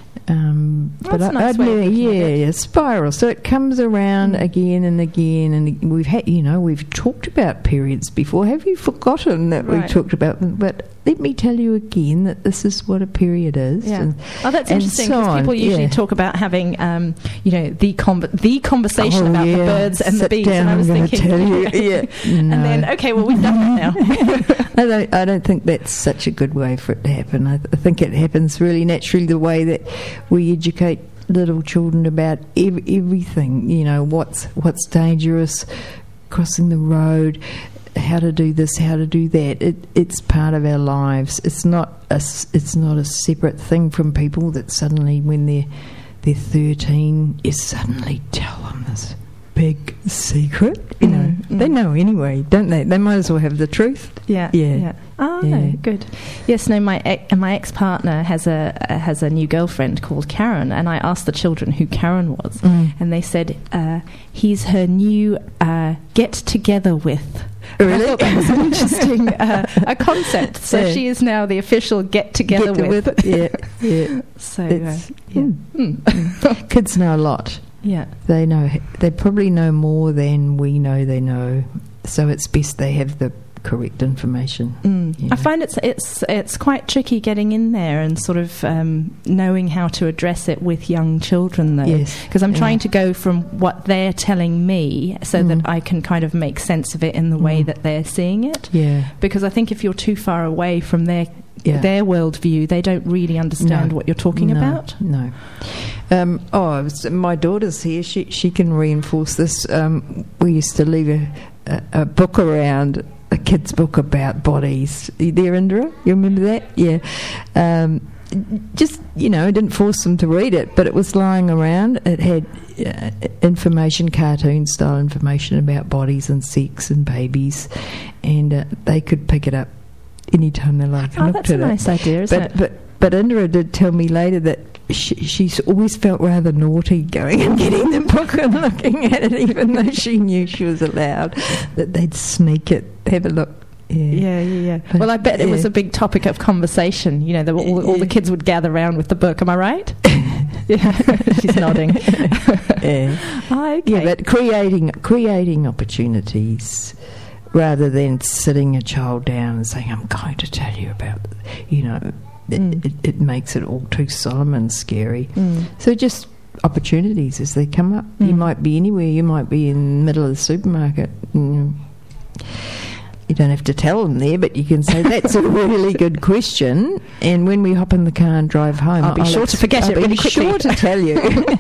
Speaker 6: Um,
Speaker 2: That's
Speaker 6: but
Speaker 2: a
Speaker 6: I,
Speaker 2: nice
Speaker 6: I'd
Speaker 2: way of
Speaker 6: never-
Speaker 2: looking at
Speaker 6: yeah,
Speaker 2: it.
Speaker 6: yeah, spiral. So it comes around
Speaker 2: Mm.
Speaker 6: again and again, and we've had, you know, we've talked about periods before. Have you forgotten that we
Speaker 2: Right.
Speaker 6: talked about them? But let me tell you again that this is what a period is.
Speaker 2: Yeah.
Speaker 6: And,
Speaker 2: Oh, that's
Speaker 6: and
Speaker 2: interesting,
Speaker 6: so
Speaker 2: because
Speaker 6: on,
Speaker 2: people usually
Speaker 6: yeah.
Speaker 2: talk about having, um, you know, the con- the conversation
Speaker 6: Oh,
Speaker 2: about
Speaker 6: yeah.
Speaker 2: the birds and
Speaker 6: Sit
Speaker 2: the bees.
Speaker 6: down,
Speaker 2: and I was
Speaker 6: I'm gonna
Speaker 2: thinking,
Speaker 6: tell you. Yeah.
Speaker 2: and
Speaker 6: No.
Speaker 2: then okay, well we've done that now.
Speaker 6: I don't, I don't think that's such a good way for it to happen. I, I think it happens really naturally, the way that we educate little children about ev- everything. You know, what's what's dangerous, crossing the road, how to do this, how to do that. It, it's part of our lives. It's not a, s- it's not a separate thing from people that suddenly, when they're they're thirteen, you suddenly tell them this big secret. You know,
Speaker 2: Mm, mm.
Speaker 6: they know anyway, don't they? They might as well have the truth.
Speaker 2: Yeah,
Speaker 6: Yeah.
Speaker 2: yeah. Oh,
Speaker 6: Yeah.
Speaker 2: no, good. Yes, no. My ex, my ex partner has a uh, has a new girlfriend called Karen, and I asked the children who Karen was,
Speaker 6: Mm.
Speaker 2: and they said uh, he's her new uh, get together with.
Speaker 6: Really?
Speaker 2: I thought that was an interesting uh, a concept. So
Speaker 6: Yeah.
Speaker 2: she is now the official get together
Speaker 6: Get
Speaker 2: with.
Speaker 6: with. Yeah, yeah.
Speaker 2: So uh,
Speaker 6: It's-
Speaker 2: yeah,
Speaker 6: mm.
Speaker 2: Mm.
Speaker 6: Kids know a lot.
Speaker 2: yeah.
Speaker 6: They know. They probably know more than we know they know. So it's best they have the correct information.
Speaker 2: Mm.
Speaker 6: Yeah.
Speaker 2: I find it's it's it's quite tricky getting in there and sort of um, knowing how to address it with young children, though.
Speaker 6: Yes.
Speaker 2: Because I'm
Speaker 6: Yeah.
Speaker 2: trying to go from what they're telling me so
Speaker 6: Mm.
Speaker 2: that I can kind of make sense of it in the way
Speaker 6: Mm.
Speaker 2: that they're seeing it.
Speaker 6: Yeah.
Speaker 2: Because I think if you're too far away from their
Speaker 6: Yeah.
Speaker 2: their worldview, they don't really understand
Speaker 6: No.
Speaker 2: what you're talking
Speaker 6: No,
Speaker 2: about.
Speaker 6: No. Um, oh, I was, my daughter's here. She she can reinforce this. Um, we used to leave a, a, a book around a kid's book about bodies. Are you there, Indra? You remember that? Yeah. Um, just, you know, I didn't force them to read it, but it was lying around. It had uh, information, cartoon-style information about bodies and sex and babies, and uh, they could pick it up any time they like and
Speaker 2: Oh,
Speaker 6: looked
Speaker 2: that's
Speaker 6: at
Speaker 2: a
Speaker 6: it.
Speaker 2: nice idea, isn't
Speaker 6: but,
Speaker 2: it?
Speaker 6: But, but Indra did tell me later that she, she's always felt rather naughty going and getting the book and looking at it, even though she knew she was allowed, that they'd sneak it, have a look. Yeah,
Speaker 2: Yeah, yeah, yeah.
Speaker 6: But,
Speaker 2: Well, I bet it was
Speaker 6: yeah.
Speaker 2: a big topic of conversation. You know, the, all, all the kids would gather round with the book. Am I right? Yeah, she's nodding.
Speaker 6: Yeah.
Speaker 2: Oh, okay.
Speaker 6: Yeah, but creating creating opportunities rather than sitting a child down and saying, "I'm going to tell you about," you know,
Speaker 2: Mm.
Speaker 6: it, it, it makes it all too solemn and scary.
Speaker 2: Mm.
Speaker 6: So just opportunities as they come up. You
Speaker 2: Mm.
Speaker 6: might be anywhere. You might be in the middle of the supermarket. Mm. You don't have to tell them there, but you can say, that's a really good question. And when we hop in the car and drive home,
Speaker 2: I'll be sure to forget
Speaker 6: I'll
Speaker 2: it
Speaker 6: be
Speaker 2: really quickly.
Speaker 6: sure to tell you.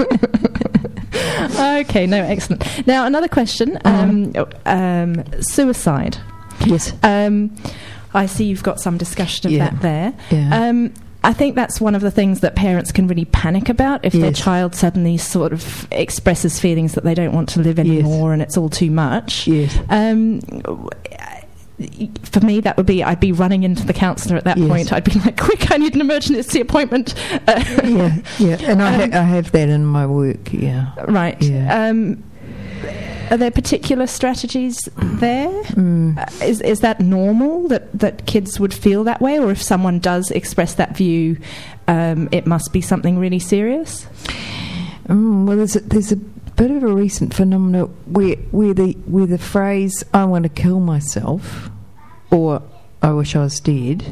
Speaker 2: Okay, no, excellent. Now, another question. Um, um, suicide.
Speaker 6: Yes.
Speaker 2: Um, I see you've got some discussion of
Speaker 6: Yeah.
Speaker 2: that there.
Speaker 6: Yeah.
Speaker 2: Um, I think that's one of the things that parents can really panic about if their
Speaker 6: Yes.
Speaker 2: child suddenly sort of expresses feelings that they don't want to live anymore and it's all too much.
Speaker 6: Yes.
Speaker 2: Um, for me, that would be, I'd be running into the counsellor at that
Speaker 6: Yes.
Speaker 2: point. I'd be like, quick, I need an emergency appointment. Uh,
Speaker 6: Yeah, yeah. And I,
Speaker 2: Um,
Speaker 6: ha- I have that in my work, yeah.
Speaker 2: right.
Speaker 6: Yeah.
Speaker 2: Um, are there particular strategies there?
Speaker 6: Mm.
Speaker 2: Uh, is is that normal that, that kids would feel that way, or if someone does express that view, um, it must be something really serious?
Speaker 6: Mm, well, there's a, there's a bit of a recent phenomenon where where the where the phrase "I want to kill myself" or "I wish I was dead,"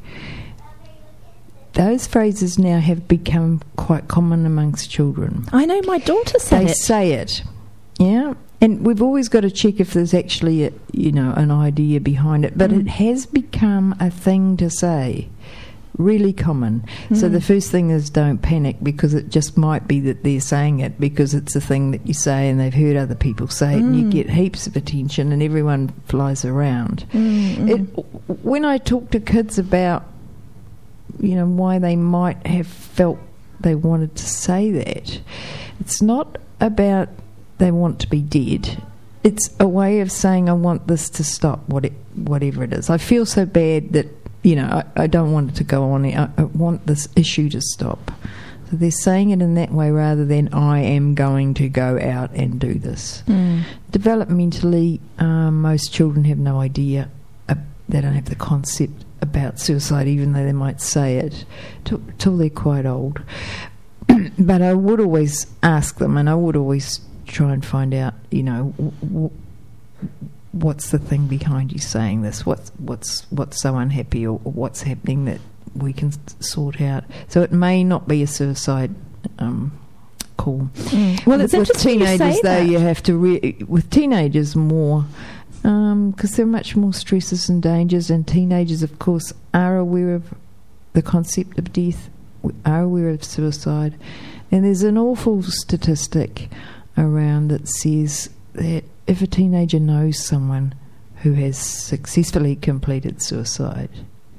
Speaker 6: those phrases now have become quite common amongst children.
Speaker 2: I know my daughter said
Speaker 6: They
Speaker 2: it.
Speaker 6: say it, yeah. And we've always got to check if there's actually, a, you know, an idea behind it. But
Speaker 2: Mm.
Speaker 6: it has become a thing to say, really common. So
Speaker 2: Mm.
Speaker 6: the first thing is don't panic, because it just might be that they're saying it because it's a thing that you say and they've heard other people say it, and you
Speaker 2: Mm.
Speaker 6: get heaps of attention and everyone flies around.
Speaker 2: Mm, mm.
Speaker 6: It, when I talk to kids about, you know, why they might have felt they wanted to say that, it's not about they want to be dead. It's a way of saying, I want this to stop, what it, whatever it is. I feel so bad that, you know, I, I don't want it to go on. I, I want this issue to stop. So they're saying it in that way rather than I am going to go out and do this.
Speaker 2: Mm.
Speaker 6: Developmentally, um, most children have no idea. Uh, they don't have the concept about suicide, even though they might say it, till, till they're quite old. But I would always ask them, and I would always try and find out, you know, w- w- what's the thing behind you saying this? What's what's what's so unhappy, or, or what's happening that we can s- sort out? So it may not be a suicide um, call.
Speaker 2: Mm. Well, it's
Speaker 6: with
Speaker 2: interesting you
Speaker 6: teenagers,
Speaker 2: say
Speaker 6: though,
Speaker 2: that.
Speaker 6: you have to re- with teenagers more, because there are much more stresses and dangers, and teenagers, of course, are aware of the concept of death, are aware of suicide, and there's an awful statistic around that says that if a teenager knows someone who has successfully completed suicide,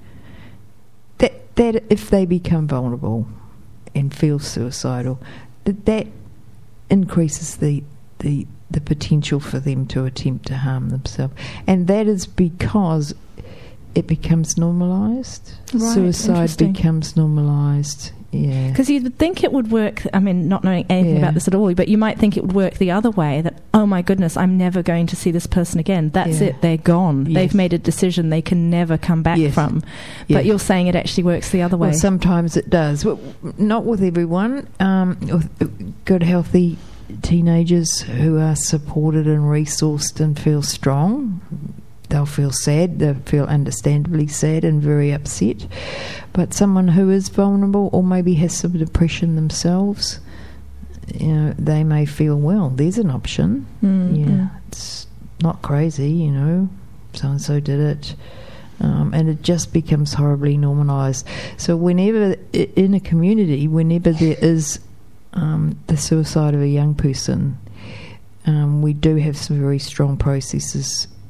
Speaker 6: that that if they become vulnerable and feel suicidal, that that increases the the the potential for them to attempt to harm themselves, and that is because it becomes normalised.
Speaker 2: Right,
Speaker 6: Suicide
Speaker 2: interesting.
Speaker 6: becomes normalised. Yeah.
Speaker 2: Because you would think it would work, I mean, not knowing anything
Speaker 6: Yeah.
Speaker 2: about this at all, but you might think it would work the other way, that, oh my goodness, I'm never going to see this person again. That's
Speaker 6: Yeah.
Speaker 2: it, they're gone.
Speaker 6: Yes.
Speaker 2: They've made a decision they can never come back
Speaker 6: Yes.
Speaker 2: from.
Speaker 6: Yes.
Speaker 2: But you're saying it actually works the other way.
Speaker 6: Well, sometimes it does. Well, not with everyone. Um, with good, healthy teenagers who are supported and resourced and feel strong, they'll feel sad, they'll feel understandably sad and very upset. But someone who is vulnerable or maybe has some depression themselves, you know, they may feel, well, there's an option.
Speaker 2: Mm,
Speaker 6: Yeah,
Speaker 2: mm.
Speaker 6: it's not crazy, you know, so-and-so did it. Um, and it just becomes horribly normalised. So whenever, i- in a community, whenever there is um, the suicide of a young person, um, we do have some very strong processes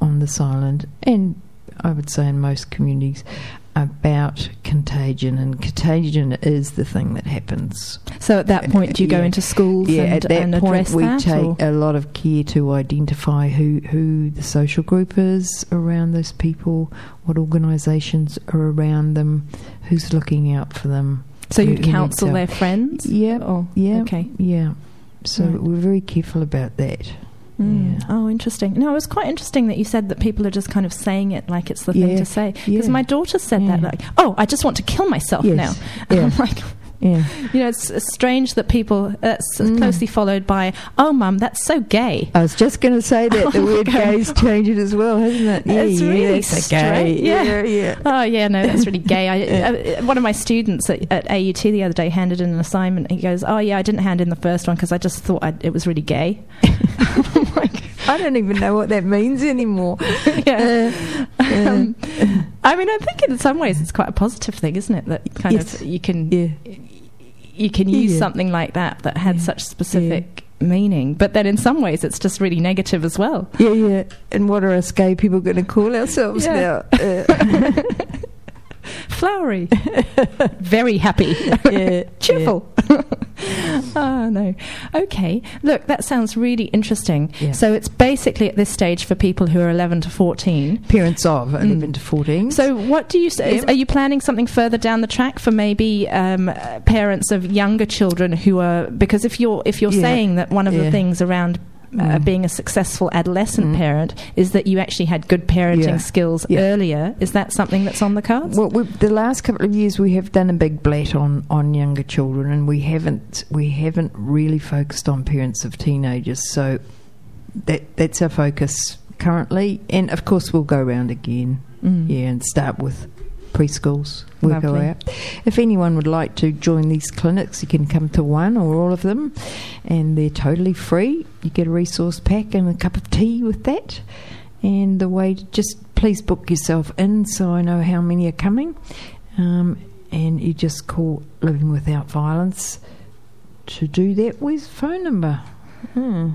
Speaker 6: on this island, and I would say in most communities, about contagion, and contagion is the thing that happens.
Speaker 2: So at that point, do you
Speaker 6: yeah.
Speaker 2: go into schools
Speaker 6: yeah,
Speaker 2: and,
Speaker 6: at that
Speaker 2: and
Speaker 6: point
Speaker 2: address
Speaker 6: we
Speaker 2: that?
Speaker 6: take
Speaker 2: or?
Speaker 6: a lot of care to identify who, who the social group is around those people, what organisations are around them, who's looking out for them.
Speaker 2: So
Speaker 6: who-
Speaker 2: you
Speaker 6: who needs
Speaker 2: counsel
Speaker 6: help.
Speaker 2: their friends?
Speaker 6: Yeah,
Speaker 2: Oh,
Speaker 6: yeah,
Speaker 2: okay.
Speaker 6: yeah. So
Speaker 2: Right.
Speaker 6: we're very careful about that.
Speaker 2: Mm.
Speaker 6: Yeah.
Speaker 2: Oh, interesting. No, it was quite interesting that you said that people are just kind of saying it like it's the thing
Speaker 6: Yeah,
Speaker 2: to say. Because
Speaker 6: yeah.
Speaker 2: my daughter said that,
Speaker 6: Yeah.
Speaker 2: like, oh, I just want to kill myself
Speaker 6: Yes,
Speaker 2: now.
Speaker 6: yeah.
Speaker 2: I'm like,
Speaker 6: Yeah.
Speaker 2: you know, it's, it's strange that people, it's
Speaker 6: Mm.
Speaker 2: closely followed by, oh, mum, that's so gay.
Speaker 6: I was just going to say that the word gay's changed it as well, hasn't it? Yeah,
Speaker 2: It's
Speaker 6: yeah,
Speaker 2: really
Speaker 6: it's a
Speaker 2: strange.
Speaker 6: gay.
Speaker 2: Yeah.
Speaker 6: yeah, yeah.
Speaker 2: Oh, yeah, no, that's really gay. I, uh, one of my students at, at A U T the other day handed in an assignment. He goes, oh, yeah, I didn't hand in the first one because I just thought I'd, it was really gay. I'm like,
Speaker 6: I don't even know what that means anymore.
Speaker 2: yeah. Um, I mean, I think in some ways it's quite a positive thing, isn't it? That kind
Speaker 6: Yes.
Speaker 2: of you can
Speaker 6: Yeah.
Speaker 2: you can use
Speaker 6: Yeah.
Speaker 2: something like that that had
Speaker 6: Yeah.
Speaker 2: such specific meaning, but then in some ways it's just really negative as well.
Speaker 6: Yeah, yeah. And what are us gay people going to call ourselves
Speaker 2: Yeah.
Speaker 6: now? Uh,
Speaker 2: Flowery, very happy,
Speaker 6: yeah,
Speaker 2: cheerful. Oh no. Okay. Look, that sounds really interesting.
Speaker 6: Yeah.
Speaker 2: So it's basically at this stage for people who are eleven to fourteen.
Speaker 6: Parents of eleven to fourteen.
Speaker 2: So what do you say?
Speaker 6: Yeah.
Speaker 2: Are you planning something further down the track for maybe um, uh, parents of younger children who are, because if you're if you're
Speaker 6: Yeah.
Speaker 2: saying that one of the
Speaker 6: Yeah.
Speaker 2: things around uh,
Speaker 6: Mm.
Speaker 2: being a successful adolescent
Speaker 6: Mm.
Speaker 2: parent is that you actually had good parenting
Speaker 6: Yeah.
Speaker 2: skills
Speaker 6: Yeah.
Speaker 2: earlier, is that something that's on the cards?
Speaker 6: Well, we've, the last couple of years we have done a big blat on, on younger children, and we haven't we haven't really focused on parents of teenagers. So that that's our focus currently, and of course we'll go around again,
Speaker 2: Mm.
Speaker 6: yeah, and start with preschools. We'll go
Speaker 2: Lovely.
Speaker 6: out. If anyone would like to join these clinics, you can come to one or all of them, and they're totally free. You get a resource pack and a cup of tea with that. And the way to just please book yourself in so I know how many are coming. Um, and you just call Living Without Violence to do that. Where's the phone number? Hmm.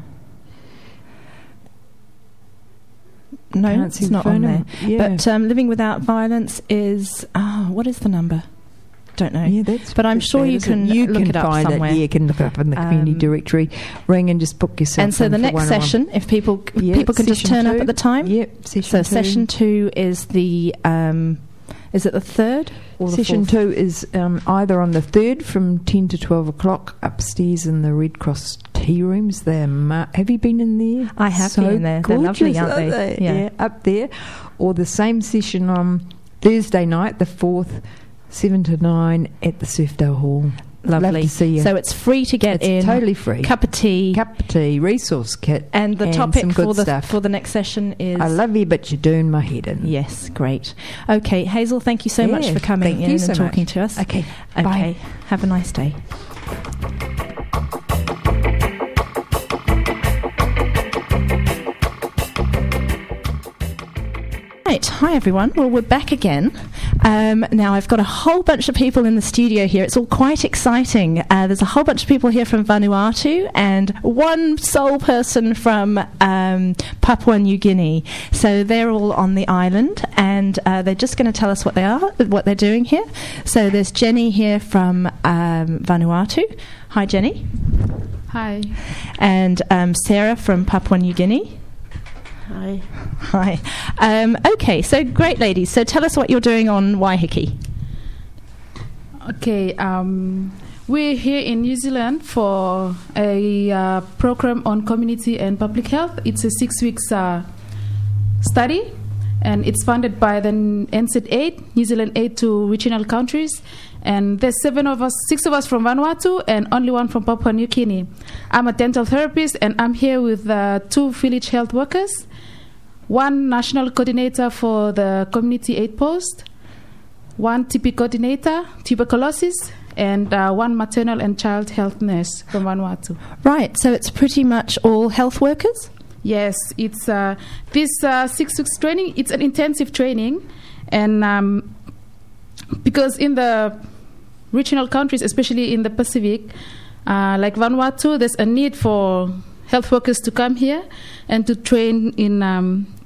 Speaker 2: No,
Speaker 6: Can't see
Speaker 2: it's
Speaker 6: the
Speaker 2: not
Speaker 6: phone
Speaker 2: on there.
Speaker 6: number. Yeah.
Speaker 2: But um, Living Without Violence is, oh, what is the number? Don't know.
Speaker 6: Yeah, that's
Speaker 2: But I'm
Speaker 6: that's
Speaker 2: sure
Speaker 6: bad,
Speaker 2: you
Speaker 6: isn't
Speaker 2: can
Speaker 6: it? you
Speaker 2: look
Speaker 6: can
Speaker 2: it up
Speaker 6: find
Speaker 2: somewhere.
Speaker 6: It. Yeah, you can look it up in the community
Speaker 2: Um,
Speaker 6: directory. Ring and just book yourself.
Speaker 2: And so
Speaker 6: in
Speaker 2: the
Speaker 6: for
Speaker 2: next
Speaker 6: one-on-one.
Speaker 2: session, if people
Speaker 6: Yeah,
Speaker 2: people can just
Speaker 6: session
Speaker 2: turn up
Speaker 6: two.
Speaker 2: at the time.
Speaker 6: Yep, session
Speaker 2: So
Speaker 6: two.
Speaker 2: session two is the um, is it the third or the
Speaker 6: Session
Speaker 2: fourth?
Speaker 6: two is um, either on the third from ten to twelve o'clock upstairs in the Red Cross tea rooms. They're mar- have you been in there?
Speaker 2: I have
Speaker 6: So
Speaker 2: been in there. They're lovely,
Speaker 6: gorgeous,
Speaker 2: aren't they?
Speaker 6: Yeah.
Speaker 2: Yeah.
Speaker 6: up there. Or the same session on Thursday night, the fourth, seven to nine at the Surfdale Hall.
Speaker 2: Lovely.
Speaker 6: Love to see you.
Speaker 2: So it's free to get
Speaker 6: It's
Speaker 2: in.
Speaker 6: totally free.
Speaker 2: Cup of tea.
Speaker 6: Cup of tea, resource kit,
Speaker 2: and the
Speaker 6: and
Speaker 2: topic
Speaker 6: some
Speaker 2: for
Speaker 6: good
Speaker 2: the
Speaker 6: stuff.
Speaker 2: for the next session is.
Speaker 6: I love you, but you're doing my head in.
Speaker 2: Yes, great. Okay, Hazel, thank you so much
Speaker 6: Yeah,
Speaker 2: for coming
Speaker 6: thank
Speaker 2: in
Speaker 6: you
Speaker 2: and
Speaker 6: so
Speaker 2: talking
Speaker 6: much.
Speaker 2: to us.
Speaker 6: Okay,
Speaker 2: Okay,
Speaker 6: bye.
Speaker 2: have a nice day. Right, hi everyone. Well, we're back again. Um, now, I've got a whole bunch of people in the studio here. It's all quite exciting. Uh, there's a whole bunch of people here from Vanuatu and one sole person from um, Papua New Guinea. So they're all on the island, and uh, they're just going to tell us what they are, what they're doing here. So there's Jenny here from um, Vanuatu. Hi, Jenny.
Speaker 3: Hi.
Speaker 2: And um, Sarah from Papua New Guinea.
Speaker 7: Hi.
Speaker 2: Hi. Um, okay, so great, ladies. So tell us what you're doing on Waiheke.
Speaker 7: Okay, um, we're here in New Zealand for a uh, program on community and public health. It's a six weeks uh, study, and it's funded by the N Z Aid, New Zealand Aid to Regional Countries. And there's seven of us, six of us from Vanuatu, and only one from Papua New Guinea. I'm a dental therapist, and I'm here with uh, two village health workers, one national coordinator for the community aid post, one T P coordinator, tuberculosis, and uh, one maternal and child health nurse from Vanuatu.
Speaker 2: Right, so it's pretty much all health workers?
Speaker 7: Yes, it's uh, this uh, six weeks training. It's an intensive training, and um, because in the regional countries, especially in the Pacific, uh, like Vanuatu, there's a need for health workers to come here and to train in um,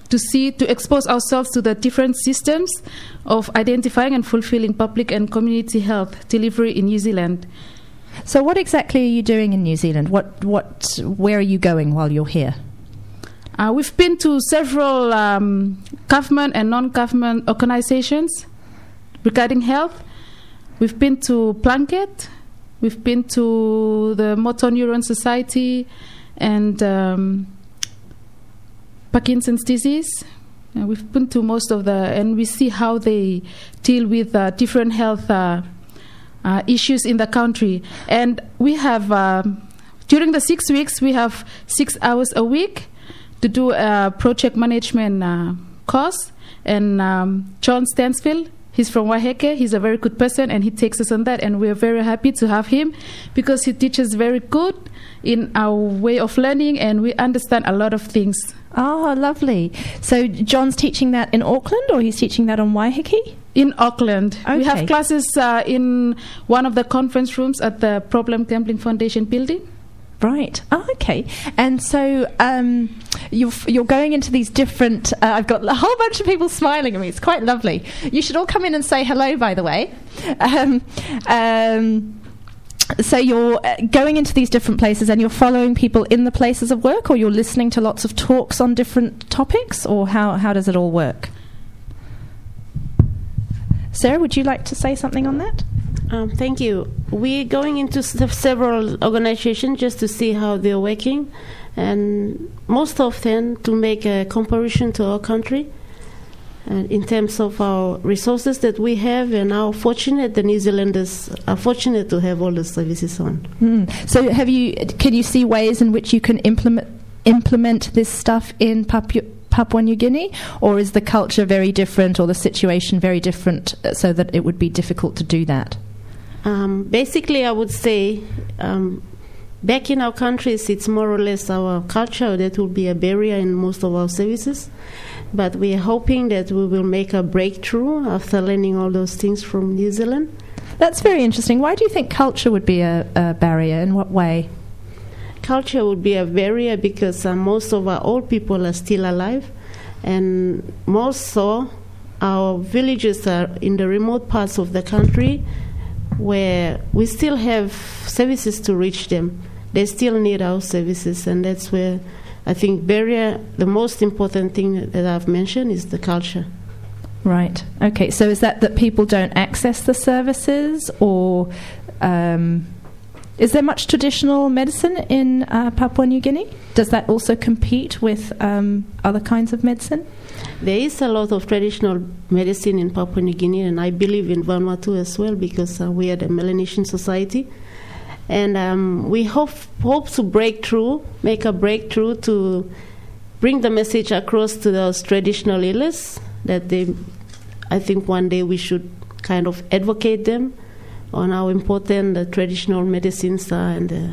Speaker 7: to see, to expose ourselves to the different systems of identifying and fulfilling public and community health delivery in New Zealand.
Speaker 2: So what exactly are you doing in New Zealand? What, what, where are you going while you're here?
Speaker 7: Uh, we've been to several um, government and non-government organizations regarding health. We've been to Plunkett, we've been to the Motor Neuron Society and um, Parkinson's disease. Uh, we've been to most of the, and we see how they deal with uh, different health uh, uh, issues in the country. And we have, uh, during the six weeks, we have six hours a week to do a project management uh, course. And um, John Stansfield, he's from Waiheke. He's a very good person, and he takes us on that. And we're very happy to have him because he teaches very good in our way of learning, and we understand a lot of things.
Speaker 2: Oh, lovely. So John's teaching that in Auckland, or he's teaching that on Waiheke?
Speaker 7: In Auckland.
Speaker 2: Okay.
Speaker 7: We have classes uh, in one of the conference rooms at the Problem Gambling Foundation building.
Speaker 2: Right. Oh, okay. And so um, you're, you're going into these different... Uh, I've got a whole bunch of people smiling at me. It's quite lovely. You should all come in and say hello, by the way. Um, um, so you're going into these different places and you're following people in the places of work, or you're listening to lots of talks on different topics, or how, how does it all work? Sarah, would you like to say something on that?
Speaker 8: Um, thank you. We're going into s- several organizations just to see how they're working, and most often to make a comparison to our country and in terms of our resources that we have and how fortunate the New Zealanders are fortunate to have all the services on.
Speaker 2: Mm. So have you, can you see ways in which you can implement implement this stuff in Papua, Papua New Guinea, or is the culture very different or the situation very different so that it would be difficult to do that?
Speaker 8: Um, basically, I would say um, back in our countries, it's more or less our culture that will be a barrier in most of our services. But we are hoping that we will make a breakthrough after learning all those things from New Zealand.
Speaker 2: That's very interesting. Why do you think culture would be a, a barrier? In what way?
Speaker 8: Culture would be a barrier because uh, most of our old people are still alive, and more so, our villages are in the remote parts of the country where we still have services to reach them. They still need our services, and that's where I think barrier, the most important thing that I've mentioned is the culture.
Speaker 2: Right. Okay. So is that that people don't access the services, or um, is there much traditional medicine in uh, Papua New Guinea? Does that also compete with um, other kinds of medicine?
Speaker 8: There is a lot of traditional medicine in Papua New Guinea, and I believe in Vanuatu as well, because uh, we are the Melanesian Society. And um, we hope, hope to break through, make a breakthrough to bring the message across to those traditional healers that they, I think one day we should kind of advocate them on how important the traditional medicines are and the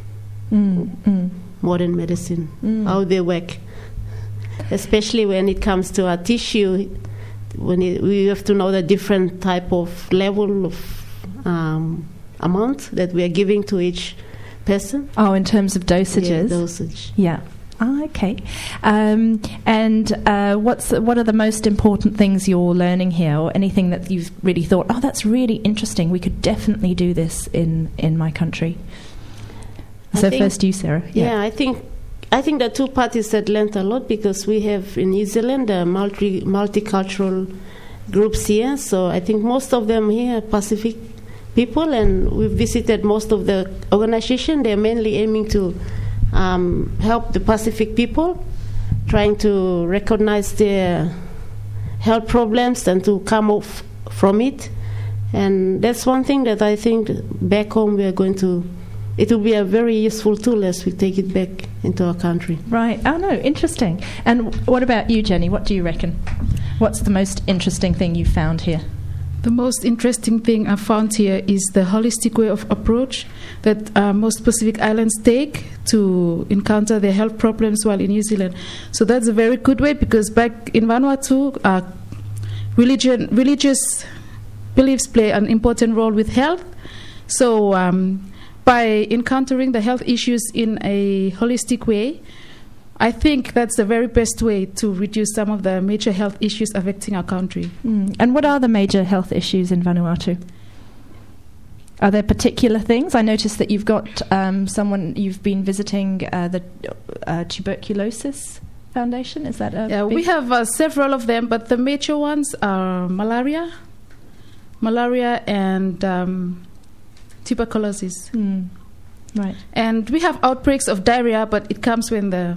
Speaker 2: mm, mm.
Speaker 8: modern medicine,
Speaker 2: mm.
Speaker 8: how they work. Especially when it comes to our tissue, when it, we have to know the different type of level of um, amount that we are giving to each person.
Speaker 2: Oh, in terms of dosages?
Speaker 8: Yeah, dosage.
Speaker 2: Yeah. Ah, okay. Um, and uh, what's what are the most important things you're learning here, or anything that you've really thought, oh, that's really interesting, we could definitely do this in, in my country?
Speaker 8: I
Speaker 2: So
Speaker 8: think,
Speaker 2: first you, Sarah.
Speaker 8: Yeah, yeah I think I think the two parties that learned a lot, because we have in New Zealand a multi multicultural groups here. So I think most of them here are Pacific people, and we've visited most of the organization. They're mainly aiming to um, help the Pacific people, trying to recognize their health problems and to come off from it. And that's one thing that I think back home we are going to, it will be a very useful tool as we take it back into our country.
Speaker 2: Right. Oh, no, interesting. And what about you, Jenny? What do you reckon? What's the most interesting thing you found here?
Speaker 7: The most interesting thing I found here is the holistic way of approach that uh, most Pacific Islands take to encounter their health problems while in New Zealand. So that's a very good way, because back in Vanuatu, uh, religion, religious beliefs play an important role with health. So um, by encountering the health issues in a holistic way, I think that's the very best way to reduce some of the major health issues affecting our country.
Speaker 2: Mm. And what are the major health issues in Vanuatu? Are there particular things? I noticed that you've got um, someone, you've been visiting uh, the uh, Tuberculosis Foundation. Is that a
Speaker 7: Yeah,
Speaker 2: big
Speaker 7: we have uh, several of them, but the major ones are malaria, malaria and um, tuberculosis.
Speaker 2: Mm. Right.
Speaker 7: And we have outbreaks of diarrhea, but it comes when the...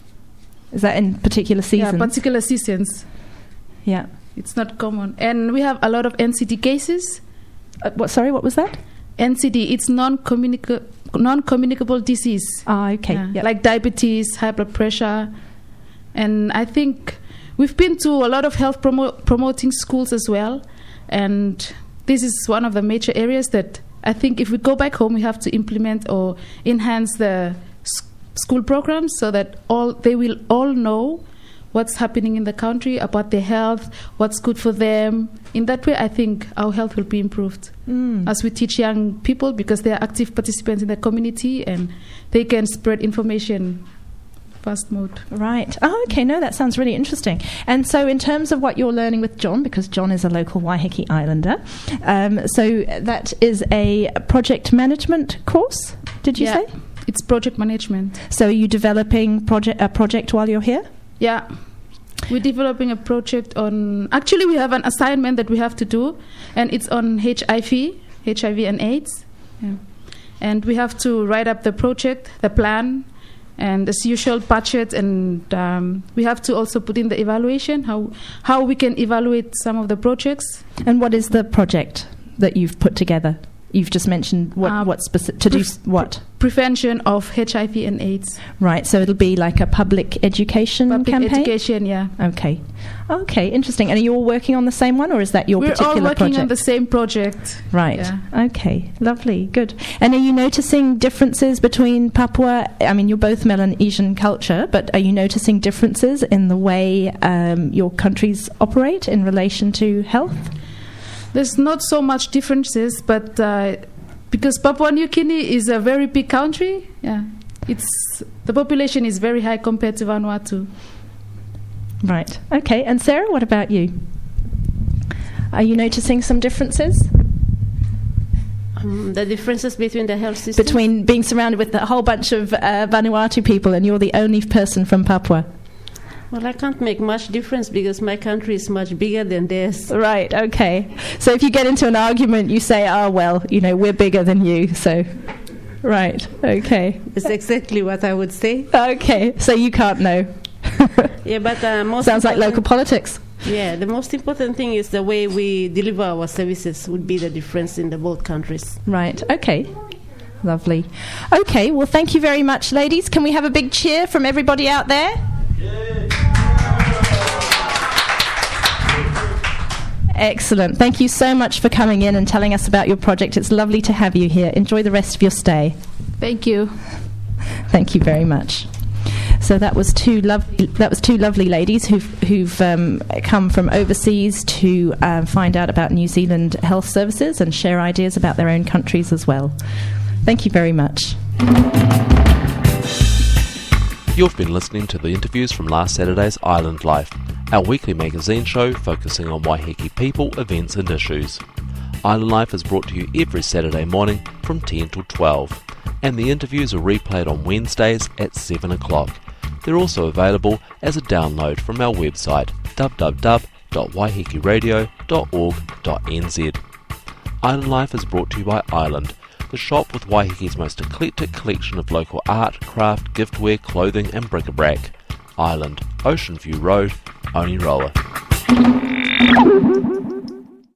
Speaker 2: Is that in particular seasons?
Speaker 7: Yeah, particular seasons.
Speaker 2: Yeah.
Speaker 7: It's not common. And we have a lot of N C D cases.
Speaker 2: Uh, what? Sorry, what was that?
Speaker 7: N C D, it's non-communica- non-communicable disease.
Speaker 2: Ah, okay.
Speaker 7: Yeah.
Speaker 2: Yep.
Speaker 7: Like diabetes, high blood pressure. And I think we've been to a lot of health promo- promoting schools as well. And this is one of the major areas that I think if we go back home, we have to implement or enhance the s- school programs so that all they will all know what's happening in the country about their health, what's good for them. In that way, I think our health will be improved
Speaker 2: Mm.
Speaker 7: as we teach young people, because they are active participants in the community and they can spread information fast mode.
Speaker 2: Right. Oh, okay. No, that sounds really interesting. And so in terms of what you're learning with John, because John is a local Waiheke Islander, um, so that is a project management course, did you
Speaker 7: Yeah.
Speaker 2: say?
Speaker 7: It's project management.
Speaker 2: So are you developing project a project while you're here?
Speaker 7: Yeah. We're developing a project on... Actually, we have an assignment that we have to do, and it's on H I V, H I V and AIDS. Yeah. And we have to write up the project, the plan, and as usual, budget, and um, we have to also put in the evaluation, how how we can evaluate some of the projects.
Speaker 2: And what is the project that you've put together? You've just mentioned what,
Speaker 7: Uh,
Speaker 2: what specific, to do s- what?
Speaker 7: Prevention of H I V and AIDS.
Speaker 2: Right, so it'll be like a public education
Speaker 7: Public
Speaker 2: campaign?
Speaker 7: education, yeah.
Speaker 2: Okay. Okay, interesting. And are you all working on the same one, or is that your
Speaker 7: We're
Speaker 2: particular
Speaker 7: all working
Speaker 2: project?
Speaker 7: on the same project.
Speaker 2: Right.
Speaker 7: Yeah.
Speaker 2: Okay. Lovely. Good. And are you noticing differences between Papua? I mean, you're both Melanesian culture, but are you noticing differences in the way um, your countries operate in relation to health?
Speaker 7: There's not so much differences, but uh, because Papua New Guinea is a very big country, yeah, it's the population is very high compared to Vanuatu.
Speaker 2: Right. Okay. And Sarah, what about you? Are you noticing some differences
Speaker 8: Um, the differences between the health system.
Speaker 2: between being surrounded with a whole bunch of uh, Vanuatu people and you're the only person from Papua?
Speaker 8: Well, I can't make much difference because my country is much bigger than theirs.
Speaker 2: Right, okay. So if you get into an argument, you say, oh, well, you know, we're bigger than you, so... Right, okay.
Speaker 8: It's exactly what I would say.
Speaker 2: Okay, so you can't know.
Speaker 8: Yeah, but uh, most
Speaker 2: Sounds like
Speaker 8: important-
Speaker 2: local politics.
Speaker 8: Yeah, the most important thing is the way we deliver our services would be the difference in the both countries.
Speaker 2: Right, okay. Lovely. Okay, well, thank you very much, ladies. Can we have a big cheer from everybody out there? Excellent. Thank you so much for coming in and telling us about your project. It's lovely to have you here. Enjoy the rest of your stay.
Speaker 7: Thank you.
Speaker 2: Thank you very much. So that was two lovely. That was two lovely ladies who've who've um, come from overseas to uh, find out about New Zealand health services and share ideas about their own countries as well. Thank you very much.
Speaker 1: You've been listening to the interviews from last Saturday's Island Life, our weekly magazine show focusing on Waiheke people, events and issues. Island Life is brought to you every Saturday morning from ten till twelve, and the interviews are replayed on Wednesdays at seven o'clock. They're also available as a download from our website w w w dot waiheke radio dot org dot n z. Island Life is brought to you by Island, the shop with Waiheke's most eclectic collection of local art, craft, giftware, clothing and bric-a-brac. Island, Ocean View Road, Oniroa.